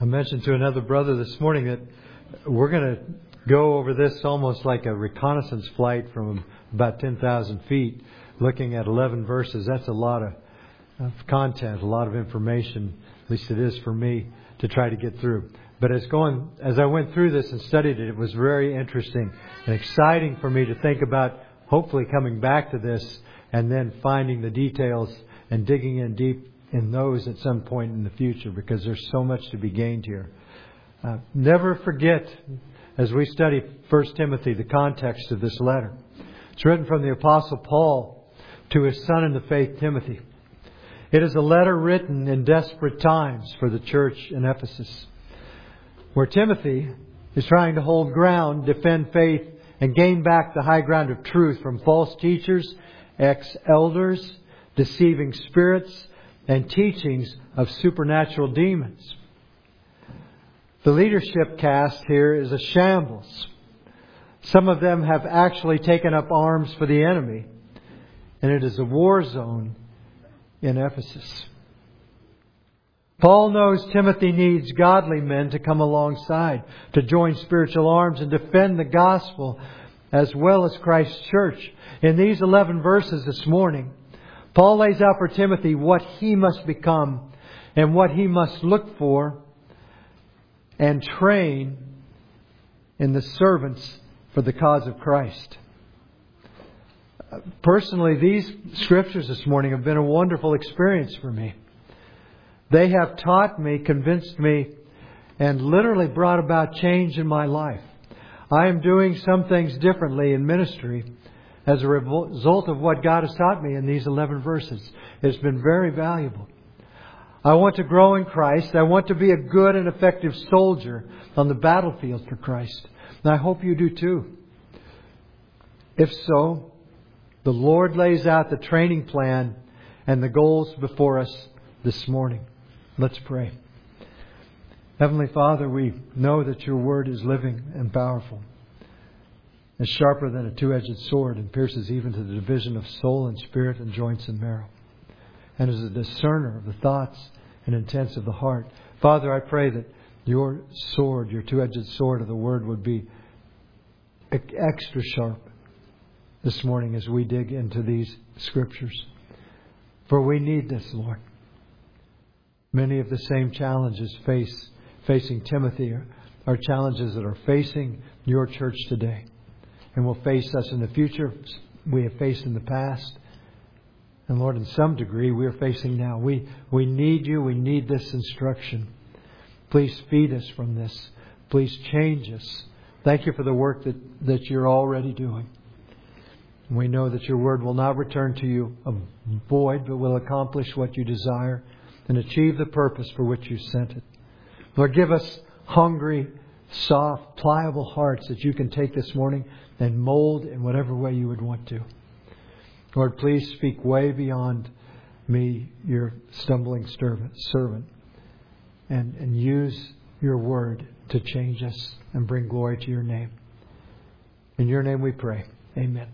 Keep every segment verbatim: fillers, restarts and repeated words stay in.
I mentioned to another brother this morning that we're going to go over this almost like a reconnaissance flight from about ten thousand feet, looking at eleven verses. That's a lot of, of content, a lot of information, at least it is for me, to try to get through. But as going, as I went through this and studied it, it was very interesting and exciting for me to think about hopefully coming back to this and then finding the details and digging in deep in those at some point in the future, because there's so much to be gained here. Uh, never forget, as we study First Timothy, the context of this letter. It's written from the Apostle Paul to his son in the faith, Timothy. It is a letter written in desperate times for the church in Ephesus, where Timothy is trying to hold ground, defend faith, and gain back the high ground of truth from false teachers, ex-elders, deceiving spirits, and teachings of supernatural demons. The leadership cast here is a shambles. Some of them have actually taken up arms for the enemy, and it is a war zone in Ephesus. Paul knows Timothy needs godly men to come alongside, to join spiritual arms and defend the gospel as well as Christ's church. In these eleven verses this morning, Paul lays out for Timothy what he must become and what he must look for and train in the servants for the cause of Christ. Personally, these scriptures this morning have been a wonderful experience for me. They have taught me, convinced me, and literally brought about change in my life. I am doing some things differently in ministry as a result of what God has taught me in these eleven verses. It's been very valuable. I want to grow in Christ. I want to be a good and effective soldier on the battlefield for Christ. And I hope you do too. If so, the Lord lays out the training plan and the goals before us this morning. Let's pray. Heavenly Father, we know that your word is living and powerful, and sharper than a two-edged sword, and pierces even to the division of soul and spirit and joints and marrow, and is a discerner of the thoughts and intents of the heart. Father, I pray that your sword, your two-edged sword of the word, would be extra sharp this morning as we dig into these scriptures. For we need this, Lord. Many of the same challenges face facing Timothy are, are challenges that are facing your church today, and will face us in the future. We have faced in the past. And Lord, in some degree, we are facing now. We we need you. We need this instruction. Please feed us from this. Please change us. Thank you for the work that, that you're already doing. And we know that your word will not return to you void, but will accomplish what you desire and achieve the purpose for which you sent it. Lord, give us hungry, soft, pliable hearts that you can take this morning and mold in whatever way you would want to. Lord, please speak way beyond me, your stumbling servant, and, and use your word to change us and bring glory to your name. In your name we pray. Amen.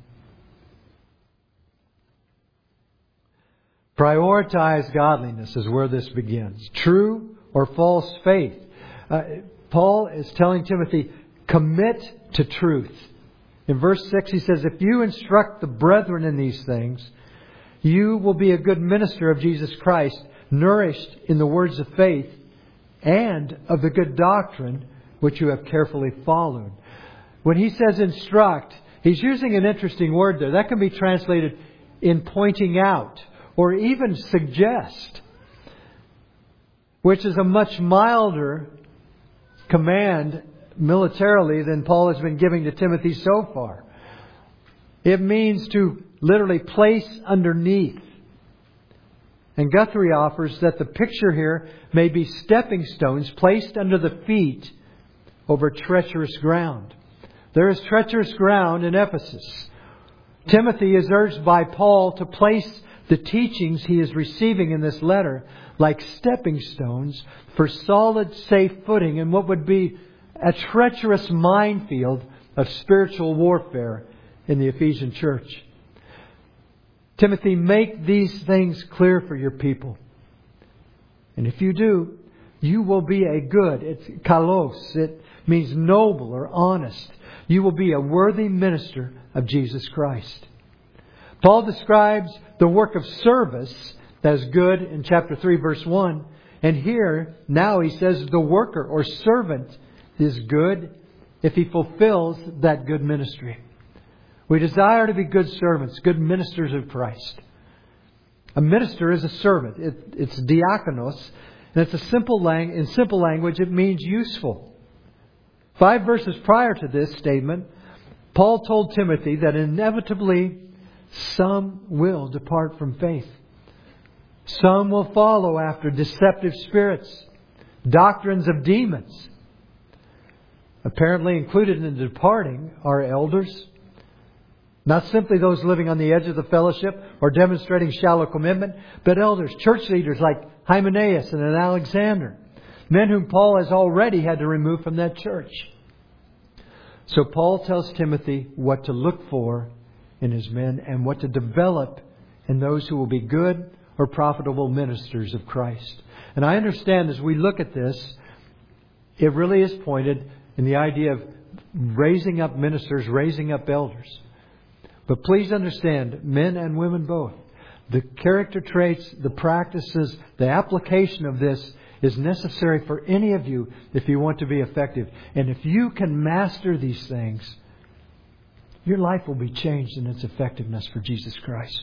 Prioritize godliness is where this begins. True or false faith. Uh, Paul is telling Timothy, commit to truth. In verse six, he says, if you instruct the brethren in these things, you will be a good minister of Jesus Christ, nourished in the words of faith and of the good doctrine which you have carefully followed. When he says instruct, he's using an interesting word there. That can be translated in pointing out or even suggest, which is a much milder command militarily than Paul has been giving to Timothy so far. It means to literally place underneath. And Guthrie offers that the picture here may be stepping stones placed under the feet over treacherous ground. There is treacherous ground in Ephesus. Timothy is urged by Paul to place the teachings he is receiving in this letter like stepping stones for solid, safe footing in what would be a treacherous minefield of spiritual warfare in the Ephesian church. Timothy, make these things clear for your people. And if you do, You will be a good. It's kalos. It means noble or honest. You will be a worthy minister of Jesus Christ. Paul describes the work of service as good in chapter three, verse one. And here, now he says the worker or servant is good if he fulfills that good ministry. We desire to be good servants, good ministers of Christ. A minister is a servant. It, it's diakonos. And it's a simple lang- in simple language, it means useful. Five verses prior to this statement, Paul told Timothy that inevitably some will depart from faith. Some will follow after deceptive spirits, doctrines of demons. Apparently included in the departing are elders. Not simply those living on the edge of the fellowship or demonstrating shallow commitment, but elders, church leaders like Hymenaeus and Alexander. Men whom Paul has already had to remove from that church. So Paul tells Timothy what to look for in his men and what to develop in those who will be good or profitable ministers of Christ. And I understand as we look at this, it really is pointed in the idea of raising up ministers, raising up elders. But please understand, men and women both, the character traits, the practices, the application of this is necessary for any of you if you want to be effective. And if you can master these things, your life will be changed in its effectiveness for Jesus Christ.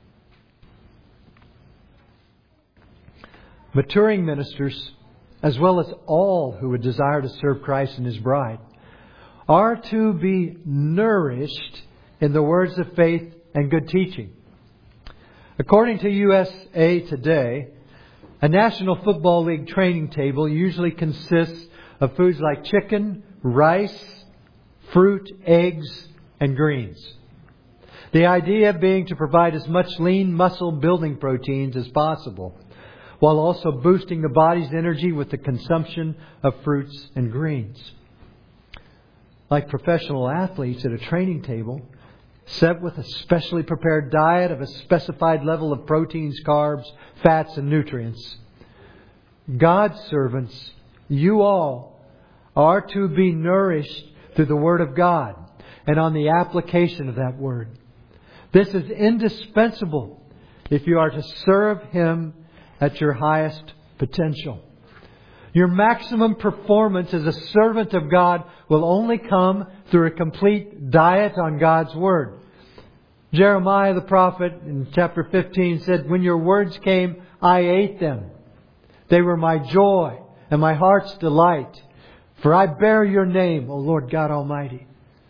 Maturing ministers, as well as all who would desire to serve Christ and His bride, are to be nourished in the words of faith and good teaching. According to U S A Today, a National Football League training table usually consists of foods like chicken, rice, fruit, eggs, and greens. The idea being to provide as much lean muscle building proteins as possible, while also boosting the body's energy with the consumption of fruits and greens. Like professional athletes at a training table, set with a specially prepared diet of a specified level of proteins, carbs, fats, and nutrients. God's servants, you all, are to be nourished through the Word of God and on the application of that Word. This is indispensable if you are to serve Him at your highest potential. Your maximum performance as a servant of God will only come through a complete diet on God's Word. Jeremiah the prophet in chapter fifteen said, "When your words came, I ate them. They were my joy and my heart's delight. For I bear your name, O Lord God Almighty."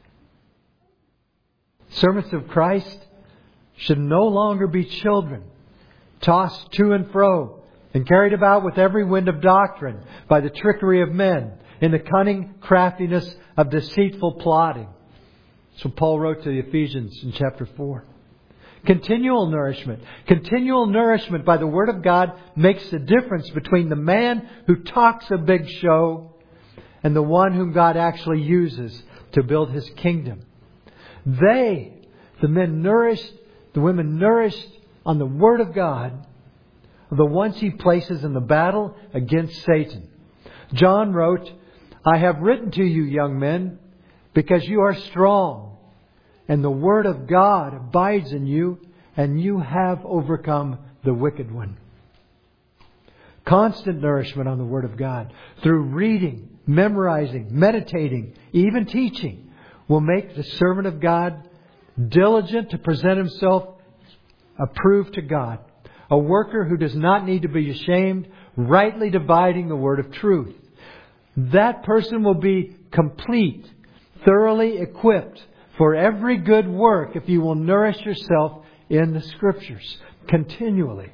Servants of Christ should no longer be children, tossed to and fro and carried about with every wind of doctrine by the trickery of men in the cunning craftiness of deceitful plotting. So Paul wrote to the Ephesians in chapter four. Continual nourishment. Continual nourishment by the Word of God makes the difference between the man who talks a big show and the one whom God actually uses to build His kingdom. They, the men nourished, the women nourished on the Word of God, are the ones He places in the battle against Satan. John wrote, "I have written to you, young men, because you are strong, and the Word of God abides in you, and you have overcome the wicked one." Constant nourishment on the Word of God through reading, memorizing, meditating, even teaching will make the servant of God diligent to present himself approved to God. A worker who does not need to be ashamed, rightly dividing the word of truth. That person will be complete, thoroughly equipped for every good work if you will nourish yourself in the Scriptures continually.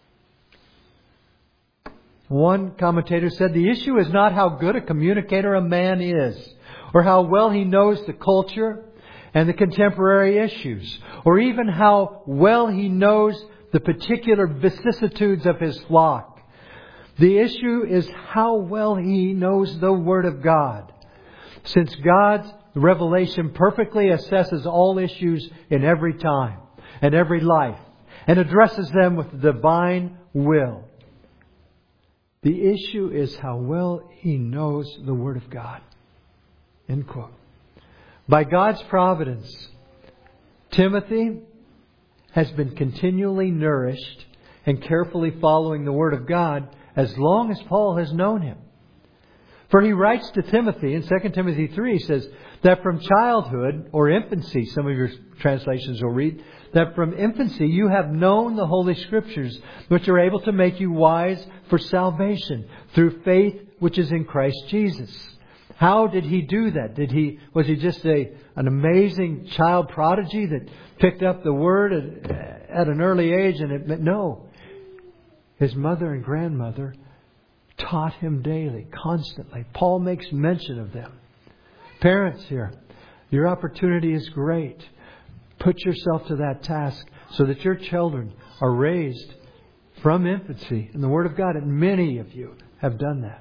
One commentator said, "The issue is not how good a communicator a man is, or how well he knows the culture and the contemporary issues, or even how well he knows the particular vicissitudes of his flock. The issue is how well he knows the Word of God. Since God's revelation perfectly assesses all issues in every time and every life and addresses them with the divine will. The issue is how well he knows the Word of God. End quote. By God's providence, Timothy has been continually nourished and carefully following the Word of God as long as Paul has known him. For he writes to Timothy in Second Timothy three, he says that from childhood or infancy, some of your translations will read, that from infancy you have known the Holy Scriptures, which are able to make you wise for salvation through faith which is in Christ Jesus. How did he do that? Did he was he just a an amazing child prodigy that picked up the Word at, at an early age? And it, no, his mother and grandmother taught him daily, constantly. Paul makes mention of them. Parents here, your opportunity is great. Put yourself to that task so that your children are raised from infancy in the Word of God. And many of you have done that.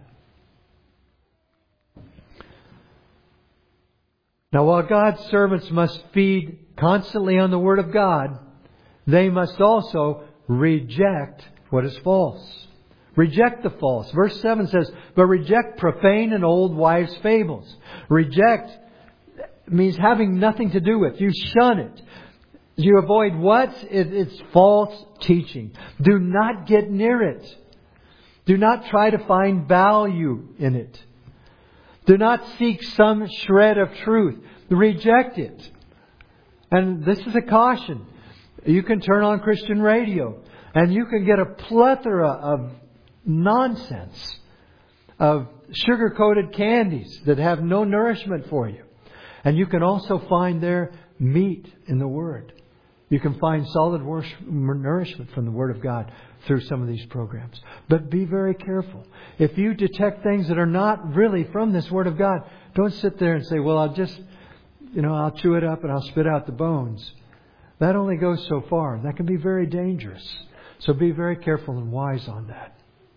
Now, while God's servants must feed constantly on the Word of God, they must also reject what is false. Reject the false. Verse seven says, but reject profane and old wives' fables. Reject means having nothing to do with. You shun it. You avoid what? It, it's false teaching. Do not get near it. Do not try to find value in it. Do not seek some shred of truth. Reject it. And this is a caution. You can turn on Christian radio and you can get a plethora of nonsense, of sugar-coated candies that have no nourishment for you. And you can also find there meat in the Word. You can find solid nourishment from the Word of God through some of these programs. But be very careful. If you detect things that are not really from this Word of God, don't sit there and say, well, I'll just, you know, I'll chew it up and I'll spit out the bones. That only goes so far. That can be very dangerous. So be very careful and wise on that.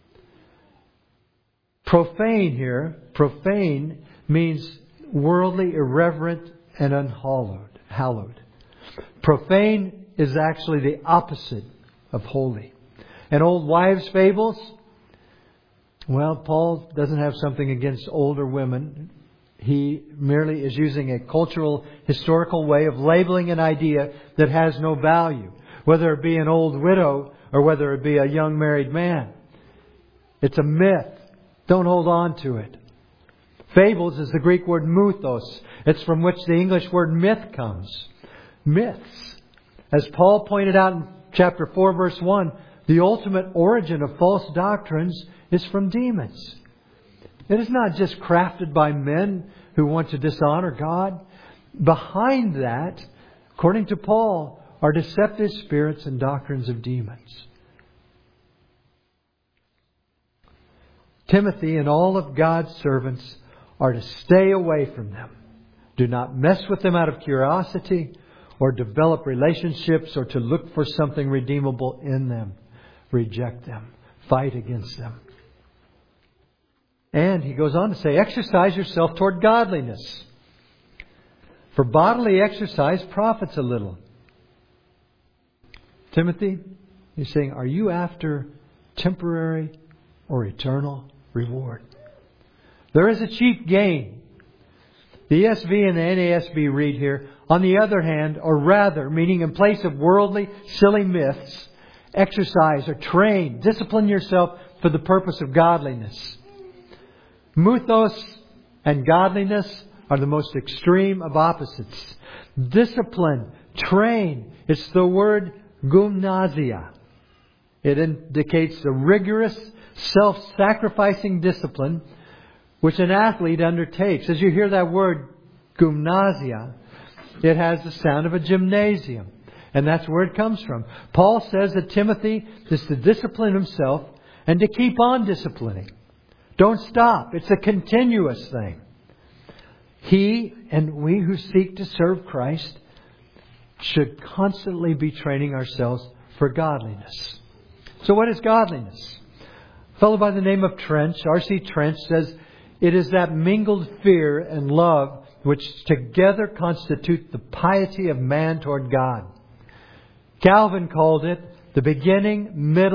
Profane here, profane means worldly, irreverent, and unhallowed. Hallowed. Profane is actually the opposite of holy. And old wives' fables, well, Paul doesn't have something against older women. He merely is using a cultural, historical way of labeling an idea that has no value, whether it be an old widow or whether it be a young married man. It's a myth. Don't hold on to it. Fables is the Greek word muthos. It's from which the English word myth comes. Myths. As Paul pointed out in chapter four, verse one, the ultimate origin of false doctrines is from demons. It is not just crafted by men who want to dishonor God. Behind that, according to Paul, are deceptive spirits and doctrines of demons. Timothy and all of God's servants are to stay away from them. Do not mess with them out of curiosity or develop relationships or to look for something redeemable in them. Reject them. Fight against them. And he goes on to say, exercise yourself toward godliness. For bodily exercise profits a little. Timothy, he's saying, are you after temporary or eternal reward? There is a cheap gain. The E S V and the N A S B read here, on the other hand, or rather, meaning in place of worldly, silly myths, exercise or train, discipline yourself for the purpose of godliness. Muthos and godliness are the most extreme of opposites. Discipline, train, it's the word gymnasia. It indicates the rigorous, self-sacrificing discipline which an athlete undertakes. As you hear that word gymnasia, it has the sound of a gymnasium. And that's where it comes from. Paul says that Timothy is to discipline himself and to keep on disciplining. Don't stop. It's a continuous thing. He and we who seek to serve Christ should constantly be training ourselves for godliness. So what is godliness? A fellow by the name of Trench, R C Trench, says it is that mingled fear and love which together constitute the piety of man toward God. Calvin called it the beginning, middle,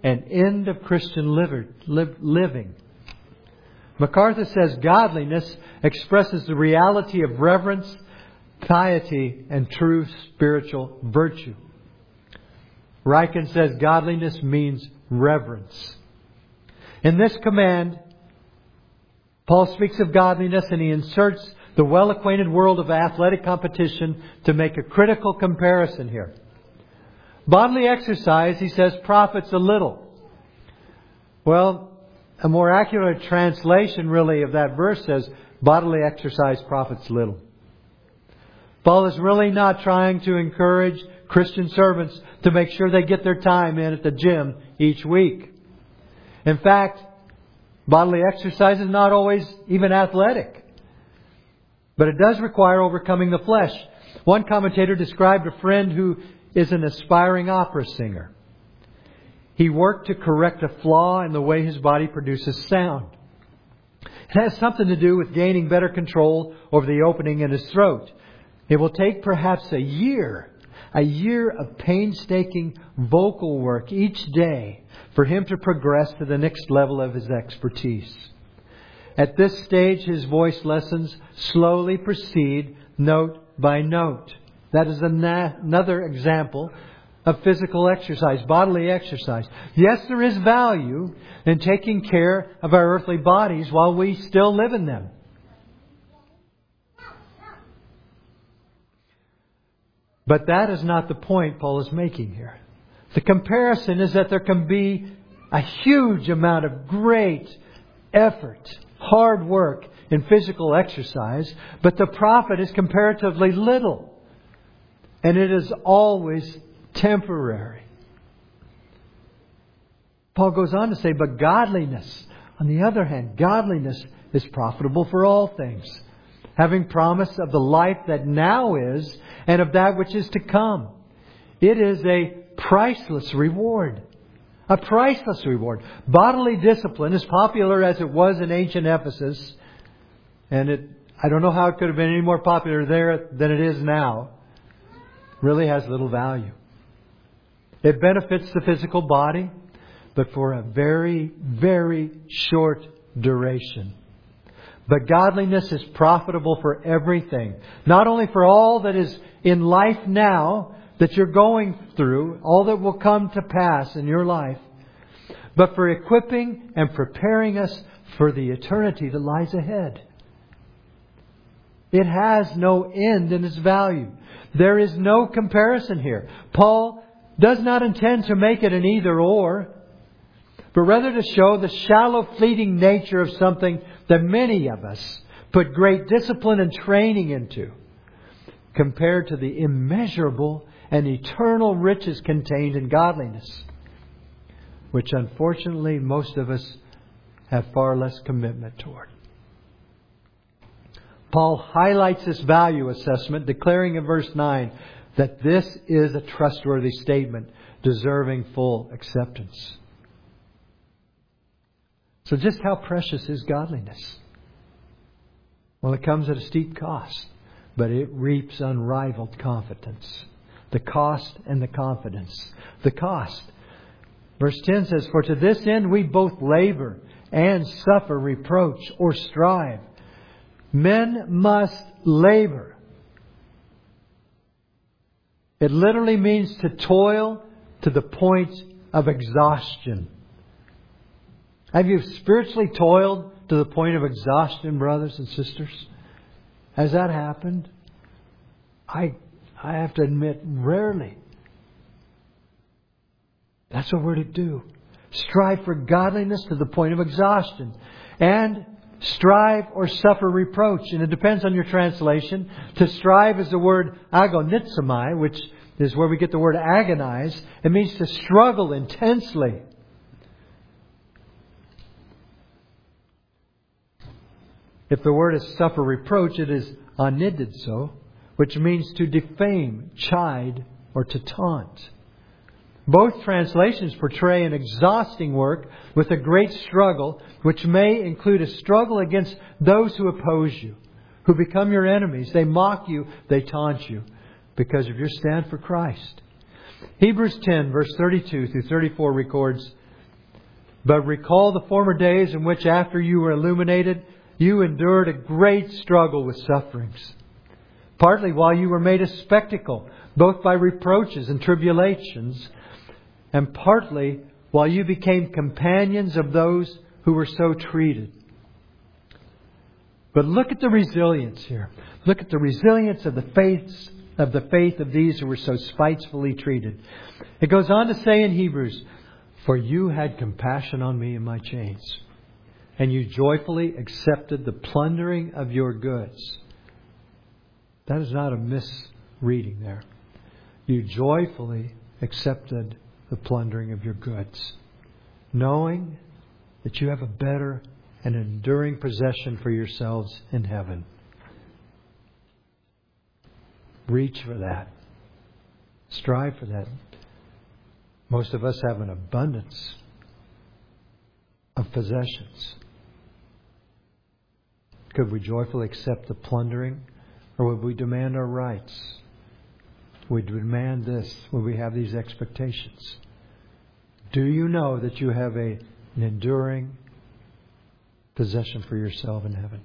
and end of Christian living. MacArthur says godliness expresses the reality of reverence, piety, and true spiritual virtue. Ryken says godliness means reverence. In this command, Paul speaks of godliness and he inserts the well-acquainted world of athletic competition to make a critical comparison here. Bodily exercise, he says, profits a little. Well, a more accurate translation really of that verse says bodily exercise profits little. Paul is really not trying to encourage Christian servants to make sure they get their time in at the gym each week. In fact, bodily exercise is not always even athletic. But it does require overcoming the flesh. One commentator described a friend who is an aspiring opera singer. He worked to correct a flaw in the way his body produces sound. It has something to do with gaining better control over the opening in his throat. It will take perhaps a year, a year of painstaking vocal work each day for him to progress to the next level of his expertise. At this stage, his voice lessons slowly proceed note by note. That is another example of physical exercise, bodily exercise. Yes, there is value in taking care of our earthly bodies while we still live in them. But that is not the point Paul is making here. The comparison is that there can be a huge amount of great effort, hard work in physical exercise, but the profit is comparatively little. And it is always temporary. Paul goes on to say, but godliness, on the other hand, godliness is profitable for all things, having promise of the life that now is and of that which is to come. It is a priceless reward. A priceless reward. Bodily discipline, as popular as it was in ancient Ephesus, and it, I don't know how it could have been any more popular there than it is now, really has little value. It benefits the physical body, but for a very, very short duration. But godliness is profitable for everything. Not only for all that is in life now that you're going through, all that will come to pass in your life, but for equipping and preparing us for the eternity that lies ahead. It has no end in its value. There is no comparison here. Paul does not intend to make it an either or, but rather to show the shallow, fleeting nature of something that many of us put great discipline and training into, compared to the immeasurable and eternal riches contained in godliness, which unfortunately most of us have far less commitment toward. Paul highlights this value assessment, declaring in verse nine that this is a trustworthy statement, deserving full acceptance. So just how precious is godliness? Well, it comes at a steep cost, but it reaps unrivaled confidence. The cost and the confidence. The cost. Verse ten says, for to this end we both labor and suffer reproach or strive. Men must labor. It literally means to toil to the point of exhaustion. Have you spiritually toiled to the point of exhaustion, brothers and sisters? Has that happened? I I have to admit, rarely. That's what we're to do. Strive for godliness to the point of exhaustion. And strive or suffer reproach. And it depends on your translation. To strive is the word agonizomai, which is where we get the word agonize. It means to struggle intensely. If the word is suffer reproach, it is anidizo, which means to defame, chide, or to taunt. Both translations portray an exhausting work with a great struggle, which may include a struggle against those who oppose you, who become your enemies. They mock you, they taunt you because of your stand for Christ. Hebrews ten, verse thirty-two through thirty-four records, But recall the former days in which, after you were illuminated, you endured a great struggle with sufferings. Partly while you were made a spectacle, both by reproaches and tribulations, and partly while you became companions of those who were so treated. But look at the resilience here. Look at the resilience of the faiths of the faith of these who were so spitefully treated. It goes on to say in Hebrews, "For you had compassion on me in my chains, and you joyfully accepted the plundering of your goods." That is not a misreading there. You joyfully accepted the plundering of your goods, knowing that you have a better and enduring possession for yourselves in heaven. Reach for that. Strive for that. Most of us have an abundance of possessions. Could we joyfully accept the plundering, or would we demand our rights? Would we demand this? Would we have these expectations? Do you know that you have a, an enduring possession for yourself in heaven?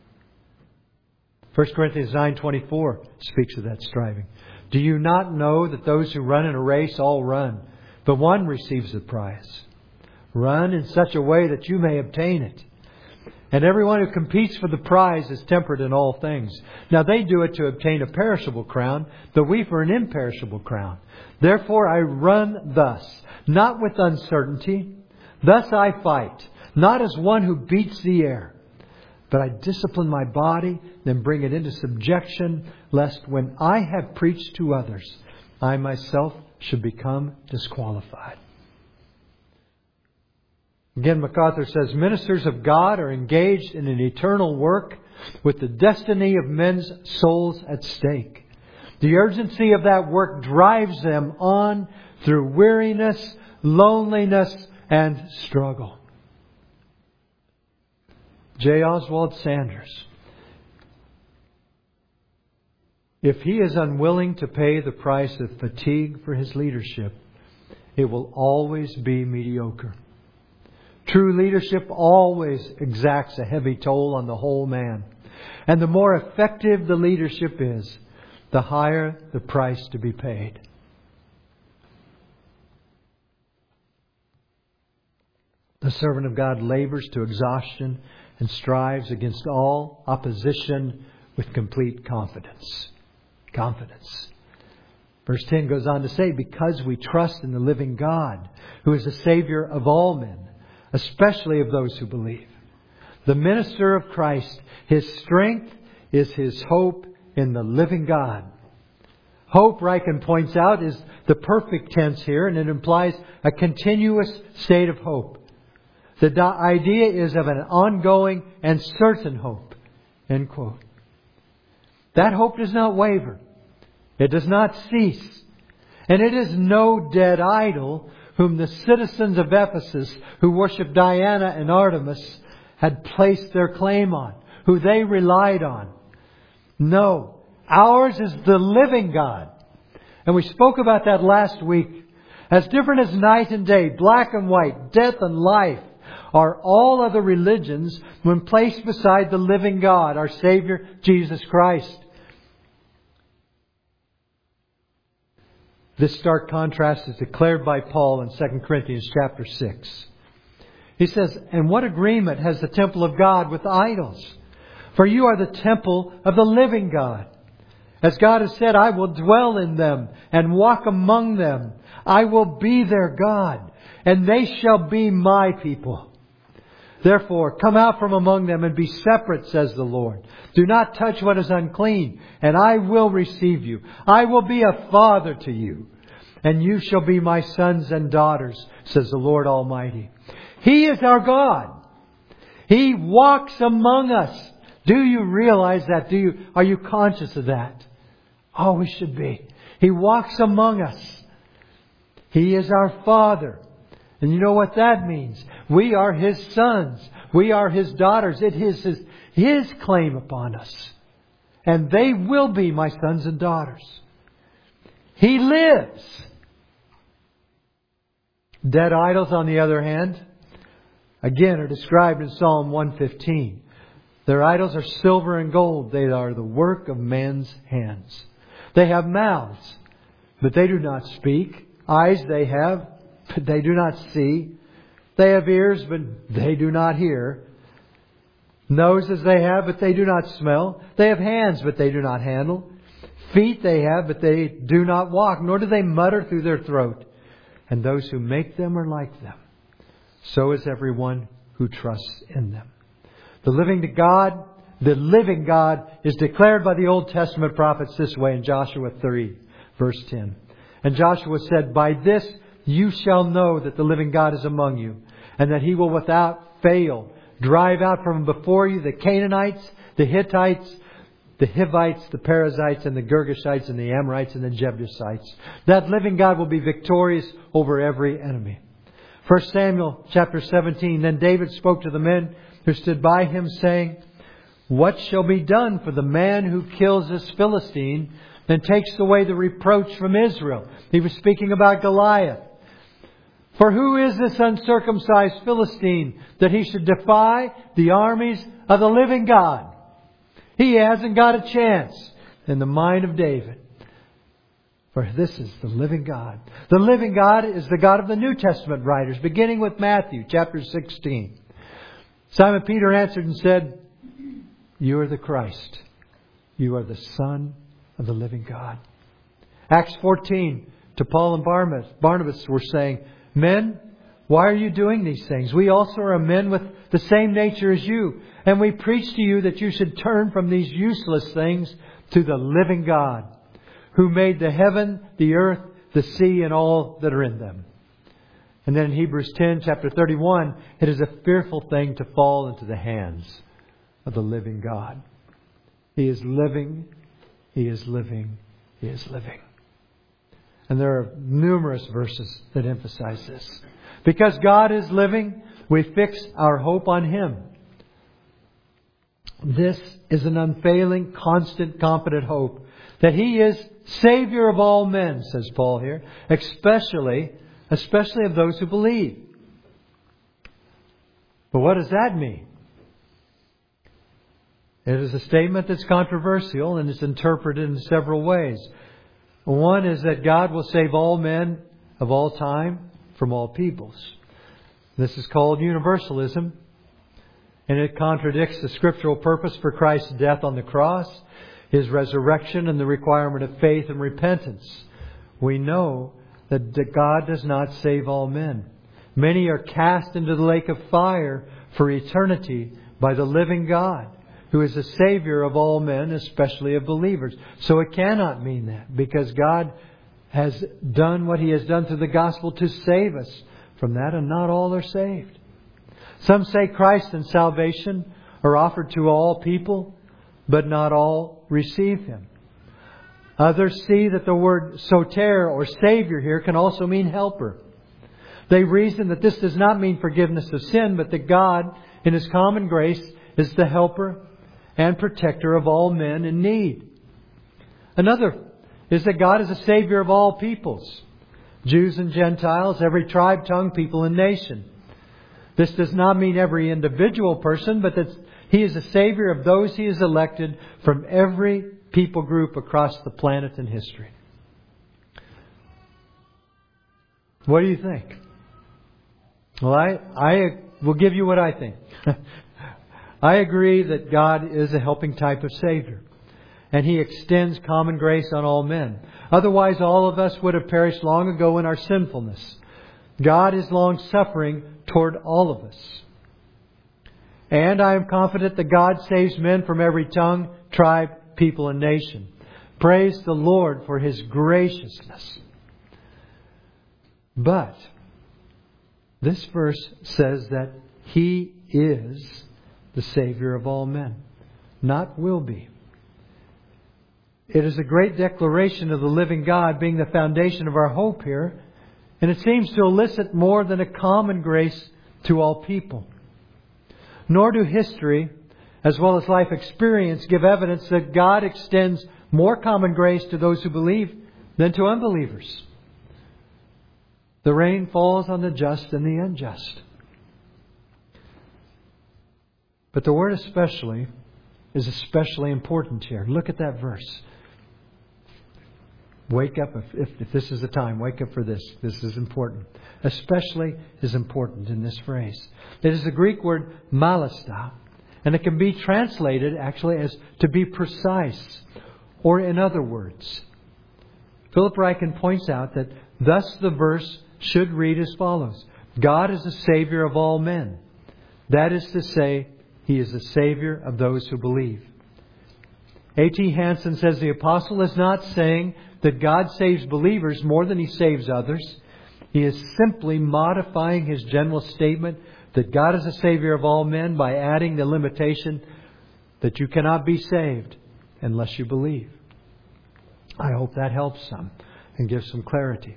First Corinthians nine twenty-four speaks of that striving. "Do you not know that those who run in a race all run, but one receives the prize? Run in such a way that you may obtain it. And everyone who competes for the prize is temperate in all things. Now they do it to obtain a perishable crown, but we for an imperishable crown. Therefore I run thus, not with uncertainty. Thus I fight, not as one who beats the air. But I discipline my body, then bring it into subjection, lest when I have preached to others, I myself should become disqualified." Again, MacArthur says, "Ministers of God are engaged in an eternal work with the destiny of men's souls at stake. The urgency of that work drives them on through weariness, loneliness, and struggle." J. Oswald Sanders. "If he is unwilling to pay the price of fatigue for his leadership, it will always be mediocre. True leadership always exacts a heavy toll on the whole man. And the more effective the leadership is, the higher the price to be paid." The servant of God labors to exhaustion and strives against all opposition with complete confidence. Confidence. Verse ten goes on to say, "Because we trust in the living God, who is the Savior of all men, especially of those who believe. The minister of Christ, his strength is his hope in the living God." Hope, Ryken points out, is the perfect tense here, and it implies a continuous state of hope. The idea is of an ongoing and certain hope. End quote. That hope does not waver. It does not cease. And it is no dead idol whom the citizens of Ephesus who worshiped Diana and Artemis had placed their claim on, who they relied on. No, ours is the living God. And we spoke about that last week. As different as night and day, black and white, death and life, are all other religions when placed beside the living God, our Savior, Jesus Christ. This stark contrast is declared by Paul in Second Corinthians chapter six. He says, "And what agreement has the temple of God with idols? For you are the temple of the living God. As God has said, I will dwell in them and walk among them. I will be their God, and they shall be my people. Therefore, come out from among them and be separate, says the Lord. Do not touch what is unclean, and I will receive you. I will be a father to you, and you shall be my sons and daughters, says the Lord Almighty." He is our God. He walks among us. Do you realize that? Do you, are you conscious of that? Oh, we should be. He walks among us. He is our Father. And you know what that means? We are His sons. We are His daughters. It is His, His claim upon us. And they will be my sons and daughters. He lives. Dead idols, on the other hand, again are described in Psalm one fifteen. Their idols are silver and gold. They are the work of men's hands. They have mouths, but they do not speak. Eyes they have, but they do not see. They have ears, but they do not hear. Noses they have, but they do not smell. They have hands, but they do not handle. Feet they have, but they do not walk, nor do they mutter through their throat. And those who make them are like them. So is everyone who trusts in them. The living God, the living God is declared by the Old Testament prophets this way in Joshua three, verse ten. And Joshua said, "By this you shall know that the living God is among you, and that He will without fail drive out from before you the Canaanites, the Hittites, the Hivites, the Perizzites, and the Girgashites, and the Amorites, and the Jebusites. That living God will be victorious over every enemy." First Samuel chapter seventeen. Then David spoke to the men who stood by him, saying, "What shall be done for the man who kills this Philistine and takes away the reproach from Israel?" He was speaking about Goliath. "For who is this uncircumcised Philistine that he should defy the armies of the living God?" He hasn't got a chance in the mind of David. For this is the living God. The living God is the God of the New Testament writers, beginning with Matthew chapter sixteen. Simon Peter answered and said, "You are the Christ. You are the Son of the living God." Acts fourteen, to Paul and Barnabas, Barnabas were saying, "Men, why are you doing these things? We also are men with the same nature as you. And we preach to you that you should turn from these useless things to the living God, who made the heaven, the earth, the sea, and all that are in them." And then in Hebrews ten, chapter thirty-one, it is a fearful thing to fall into the hands of the living God. He is living, He is living, He is living. And there are numerous verses that emphasize this. Because God is living, we fix our hope on Him. This is an unfailing, constant, confident hope that He is Savior of all men, says Paul here, especially, especially of those who believe. But what does that mean? It is a statement that's controversial and is interpreted in several ways. One is that God will save all men of all time from all peoples. This is called universalism, and it contradicts the scriptural purpose for Christ's death on the cross, His resurrection, and the requirement of faith and repentance. We know that God does not save all men. Many are cast into the lake of fire for eternity by the living God, who is the Savior of all men, especially of believers. So it cannot mean that, because God has done what He has done through the gospel to save us from that, and not all are saved. Some say Christ and salvation are offered to all people, but not all receive Him. Others see that the word soter or Savior here can also mean helper. They reason that this does not mean forgiveness of sin, but that God, in His common grace, is the helper and protector of all men in need. Another is that God is a Savior of all peoples, Jews and Gentiles, every tribe, tongue, people, and nation. This does not mean every individual person, but that He is a Savior of those He has elected from every people group across the planet and history. What do you think? Well, I, I will give you what I think. I agree that God is a helping type of Savior, and He extends common grace on all men. Otherwise, all of us would have perished long ago in our sinfulness. God is long-suffering toward all of us. And I am confident that God saves men from every tongue, tribe, people, and nation. Praise the Lord for His graciousness. But this verse says that He is the Savior of all men, not will be. It is a great declaration of the living God being the foundation of our hope here, and it seems to elicit more than a common grace to all people. Nor do history, as well as life experience, give evidence that God extends more common grace to those who believe than to unbelievers. The rain falls on the just and the unjust. But the word especially is especially important here. Look at that verse. Wake up. If, if, if this is the time, wake up for this. This is important. Especially is important in this phrase. It is the Greek word malista. And it can be translated actually as to be precise. Or in other words. Philip Ryken points out that thus the verse should read as follows. God is the Savior of all men. That is to say, He is the Savior of those who believe. A T Hansen says the Apostle is not saying that God saves believers more than He saves others. He is simply modifying his general statement that God is the Savior of all men by adding the limitation that you cannot be saved unless you believe. I hope that helps some and gives some clarity.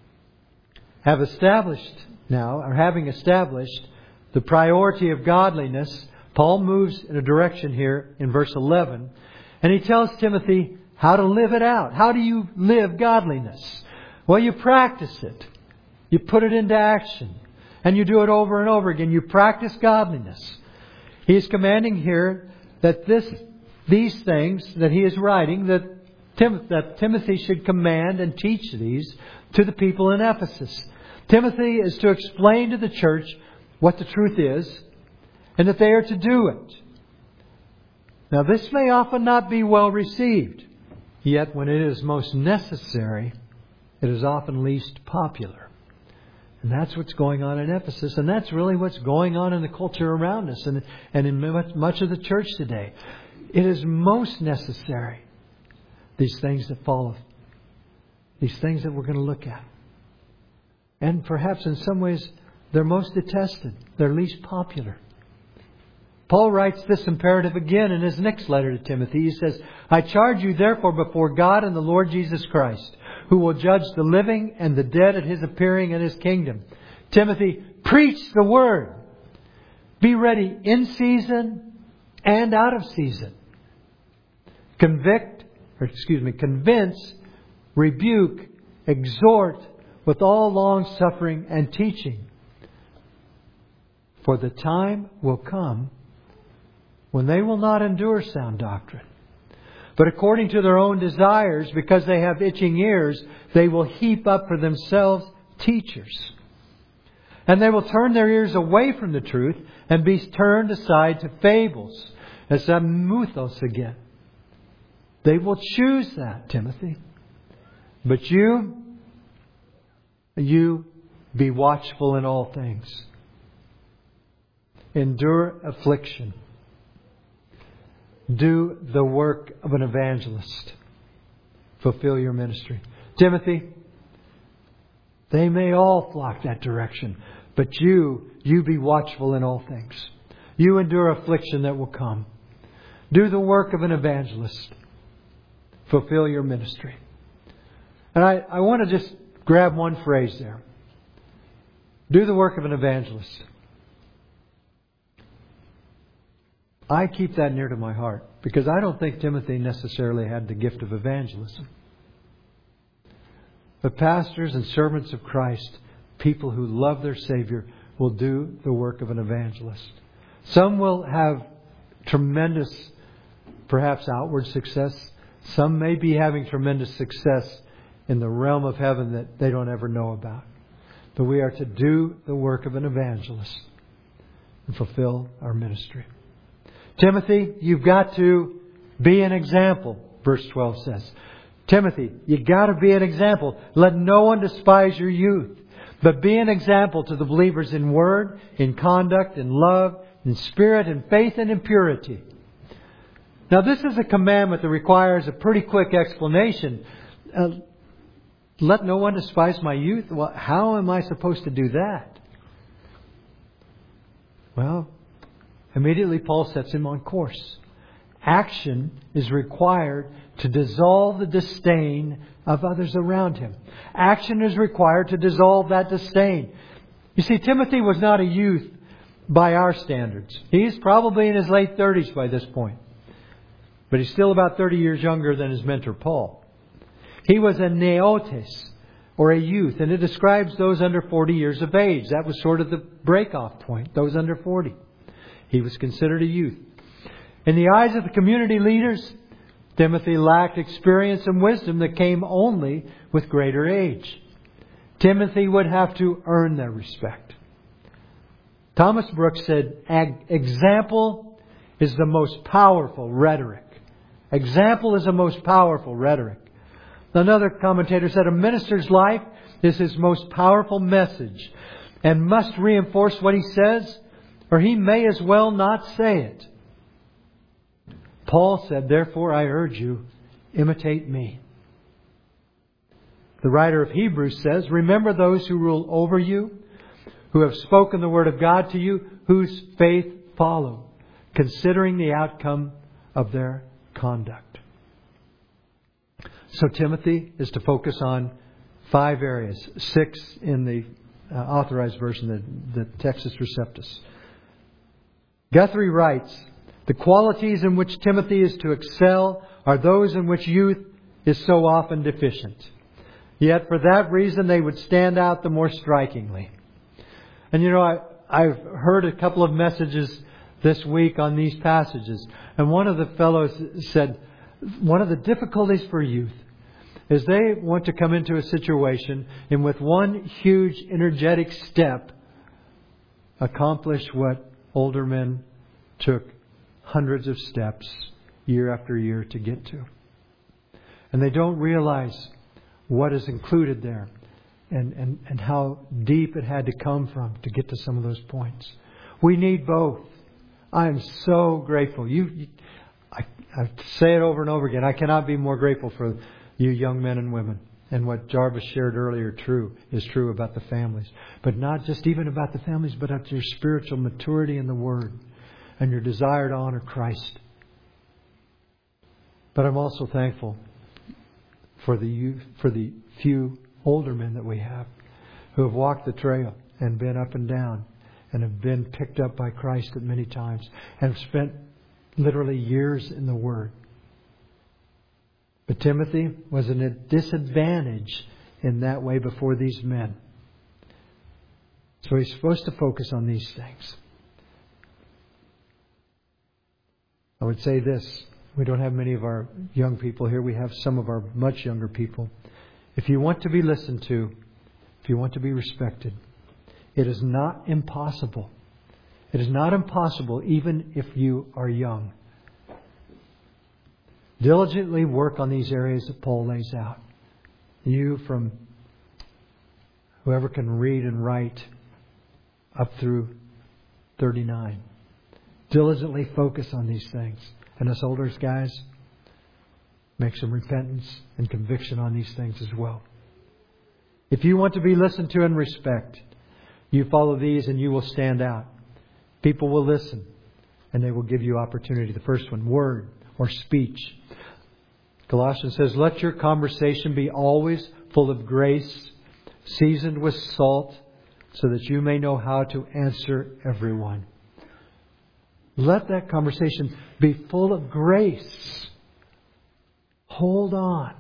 Have established now, or having established the priority of godliness, Paul moves in a direction here in verse eleven. And he tells Timothy how to live it out. How do you live godliness? Well, you practice it. You put it into action. And you do it over and over again. You practice godliness. He is commanding here that this, these things that he is writing, that, Tim, that Timothy should command and teach these to the people in Ephesus. Timothy is to explain to the church what the truth is and that they are to do it. Now, this may often not be well received. Yet, when it is most necessary, it is often least popular. And that's what's going on in Ephesus. And that's really what's going on in the culture around us and, and in much of the church today. It is most necessary, these things that follow. These things that we're going to look at. And perhaps in some ways, they're most detested. They're least popular. Paul writes this imperative again in his next letter to Timothy. He says, I charge you therefore before God and the Lord Jesus Christ, who will judge the living and the dead at His appearing in His kingdom. Timothy, preach the word. Be ready in season and out of season. Convict, or excuse me, convince, rebuke, exhort with all long suffering and teaching. For the time will come when they will not endure sound doctrine, but according to their own desires, because they have itching ears, they will heap up for themselves teachers. And they will turn their ears away from the truth and be turned aside to fables. It's a mythos again. They will choose that, Timothy. But you, you be watchful in all things. Endure affliction. Do the work of an evangelist. Fulfill your ministry. Timothy, they may all flock that direction, but you, you be watchful in all things. You endure affliction that will come. Do the work of an evangelist. Fulfill your ministry. And I, I want to just grab one phrase there. Do the work of an evangelist. I keep that near to my heart because I don't think Timothy necessarily had the gift of evangelism. But pastors and servants of Christ, people who love their Savior, will do the work of an evangelist. Some will have tremendous, perhaps outward success. Some may be having tremendous success in the realm of heaven that they don't ever know about. But we are to do the work of an evangelist and fulfill our ministry. Timothy, you've got to be an example, verse twelve says. Timothy, you've got to be an example. Let no one despise your youth, but be an example to the believers in word, in conduct, in love, in spirit, in faith, and in purity. Now, this is a commandment that requires a pretty quick explanation. Uh, let no one despise my youth? Well, how am I supposed to do that? Well, immediately Paul sets him on course. Action is required to dissolve the disdain of others around him. Action is required to dissolve that disdain. You see, Timothy was not a youth by our standards. He's probably in his late thirties by this point. But he's still about thirty years younger than his mentor Paul. He was a neotes, or a youth, and it describes those under forty years of age. That was sort of the break-off point, those under forty. He was considered a youth. In the eyes of the community leaders, Timothy lacked experience and wisdom that came only with greater age. Timothy would have to earn their respect. Thomas Brooks said, example is the most powerful rhetoric. Example is the most powerful rhetoric. Another commentator said, a minister's life is his most powerful message and must reinforce what he says, or he may as well not say it. Paul said, therefore I urge you, imitate me. The writer of Hebrews says, remember those who rule over you, who have spoken the word of God to you, whose faith follow, considering the outcome of their conduct. So Timothy is to focus on five areas, six in the uh, authorized version, the, the Textus Receptus. Guthrie writes, the qualities in which Timothy is to excel are those in which youth is so often deficient. Yet for that reason they would stand out the more strikingly. And you know, I, I've heard a couple of messages this week on these passages. And one of the fellows said, one of the difficulties for youth is they want to come into a situation and with one huge energetic step accomplish what older men took hundreds of steps year after year to get to. And they don't realize what is included there and, and, and how deep it had to come from to get to some of those points. We need both. I am so grateful. You, you I, I say it over and over again. I cannot be more grateful for you young men and women. And what Jarvis shared earlier true is true about the families. But not just even about the families, but about your spiritual maturity in the Word and your desire to honor Christ. But I'm also thankful for the youth, for the few older men that we have who have walked the trail and been up and down and have been picked up by Christ at many times and have spent literally years in the Word. But Timothy was in a disadvantage in that way before these men. So he's supposed to focus on these things. I would say this. We don't have many of our young people here. We have some of our much younger people. If you want to be listened to, if you want to be respected, it is not impossible. It is not impossible even if you are young. Diligently work on these areas that Paul lays out. You from whoever can read and write up through thirty-nine. Diligently focus on these things. And us older guys, make some repentance and conviction on these things as well. If you want to be listened to and respect, you follow these and you will stand out. People will listen and they will give you opportunity. The first one, word or speech. Colossians says, let your conversation be always full of grace, seasoned with salt, so that you may know how to answer everyone. Let that conversation be full of grace. Hold on.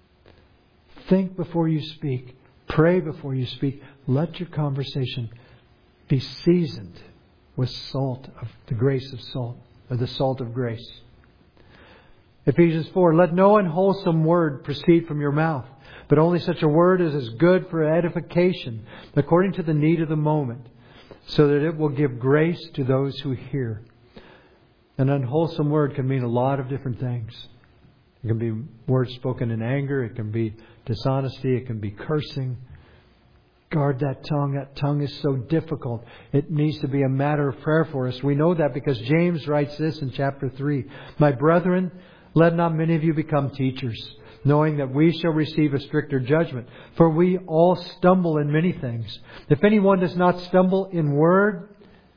Think before you speak. Pray before you speak. Let your conversation be seasoned with salt, of the grace of salt, or the salt of grace. Ephesians four, let no unwholesome word proceed from your mouth, but only such a word as is good for edification, according to the need of the moment, so that it will give grace to those who hear. An unwholesome word can mean a lot of different things. It can be words spoken in anger. It can be dishonesty. It can be cursing. Guard that tongue. That tongue is so difficult. It needs to be a matter of prayer for us. We know that because James writes this in chapter three. My brethren, let not many of you become teachers, knowing that we shall receive a stricter judgment. For we all stumble in many things. If anyone does not stumble in word,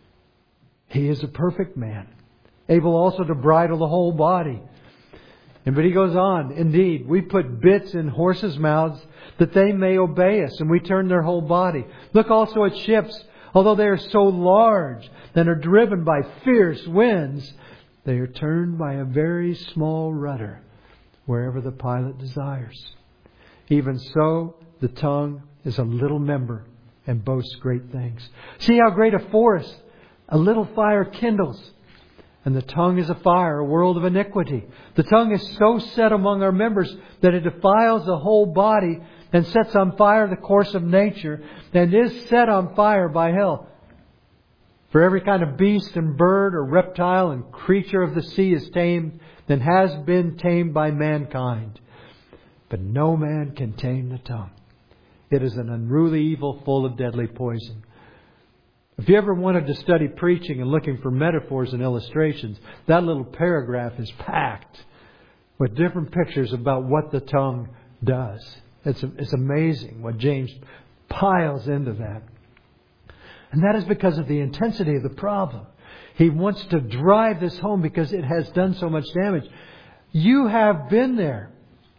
he is a perfect man, able also to bridle the whole body. And but he goes on, indeed, we put bits in horses' mouths that they may obey us, and we turn their whole body. Look also at ships. Although they are so large and are driven by fierce winds, they are turned by a very small rudder wherever the pilot desires. Even so, the tongue is a little member and boasts great things. See how great a forest A little fire kindles. And the tongue is a fire, a world of iniquity. The tongue is so set among our members that it defiles the whole body and sets on fire the course of nature and is set on fire by hell. For every kind of beast and bird or reptile and creature of the sea is tamed and has been tamed by mankind. But no man can tame the tongue. It is an unruly evil full of deadly poison. If you ever wanted to study preaching and looking for metaphors and illustrations, that little paragraph is packed with different pictures about what the tongue does. It's, it's amazing what James piles into that. And that is because of the intensity of the problem. He wants to drive this home because it has done so much damage. You have been there.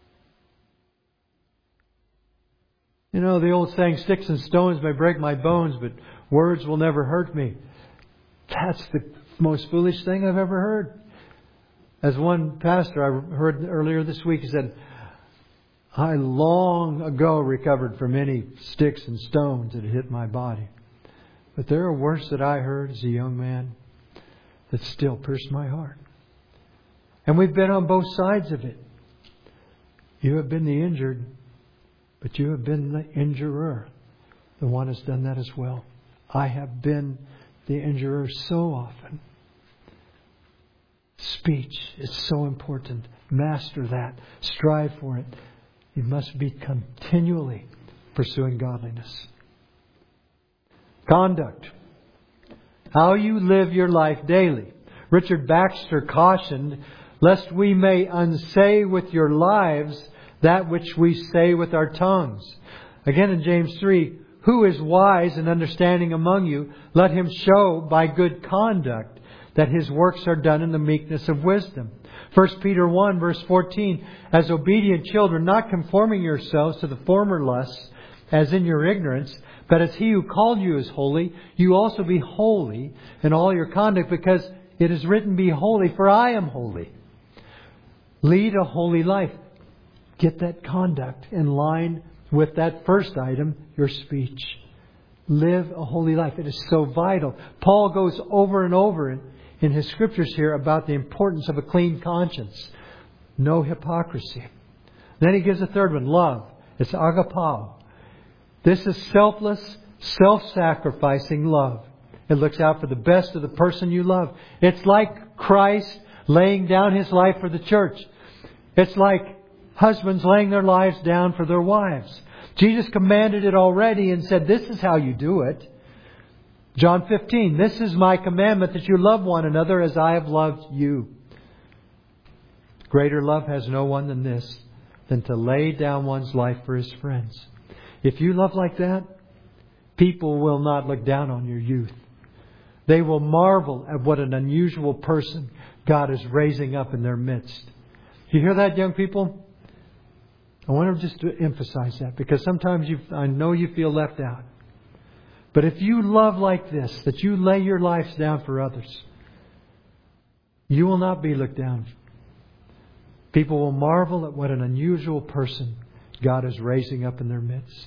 You know, the old saying, sticks and stones may break my bones, but words will never hurt me. That's the most foolish thing I've ever heard. As one pastor I heard earlier this week, he said, I long ago recovered from any sticks and stones that hit my body. But there are words that I heard as a young man that still pierced my heart. And we've been on both sides of it. You have been the injured, but you have been the injurer. The one has done that as well. I have been the injurer so often. Speech is so important. Master that. Strive for it. You must be continually pursuing godliness. Conduct. How you live your life daily. Richard Baxter cautioned, lest we may unsay with your lives that which we say with our tongues. Again in James three, who is wise and understanding among you? Let him show by good conduct that his works are done in the meekness of wisdom. First Peter one verse fourteen, as obedient children, not conforming yourselves to the former lusts, as in your ignorance, but as He who called you is holy, you also be holy in all your conduct, because it is written, be holy, for I am holy. Lead a holy life. Get that conduct in line with that first item, your speech. Live a holy life. It is so vital. Paul goes over and over in, in his scriptures here about the importance of a clean conscience. No hypocrisy. Then he gives a third one, love. It's agapao. This is selfless, self-sacrificing love. It looks out for the best of the person you love. It's like Christ laying down His life for the church. It's like husbands laying their lives down for their wives. Jesus commanded it already and said, this is how you do it. John fifteen, this is my commandment, that you love one another as I have loved you. Greater love has no one than this, than to lay down one's life for his friends. If you love like that, people will not look down on your youth. They will marvel at what an unusual person God is raising up in their midst. You hear that, young people? I want to just emphasize that, because sometimes you, I know you feel left out. But if you love like this, that you lay your lives down for others, you will not be looked down. People will marvel at what an unusual person God is raising up in their midst.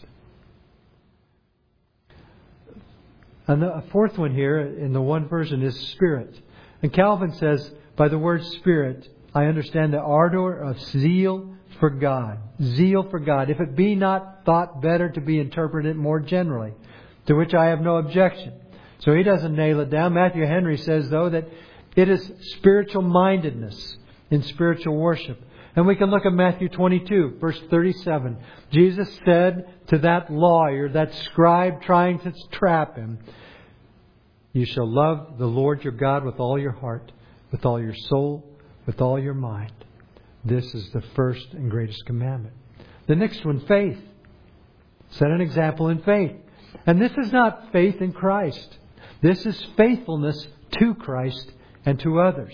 And a fourth one here in the one version is spirit. And Calvin says, by the word spirit, I understand the ardor of zeal for God. Zeal for God. If it be not thought better to be interpreted more generally, to which I have no objection. So he doesn't nail it down. Matthew Henry says, though, that it is spiritual mindedness in spiritual worship. And we can look at Matthew twenty-two, verse thirty-seven. Jesus said to that lawyer, that scribe trying to trap him, you shall love the Lord your God with all your heart, with all your soul, with all your mind. This is the first and greatest commandment. The next one, faith. Set an example in faith. And this is not faith in Christ. This is faithfulness to Christ and to others.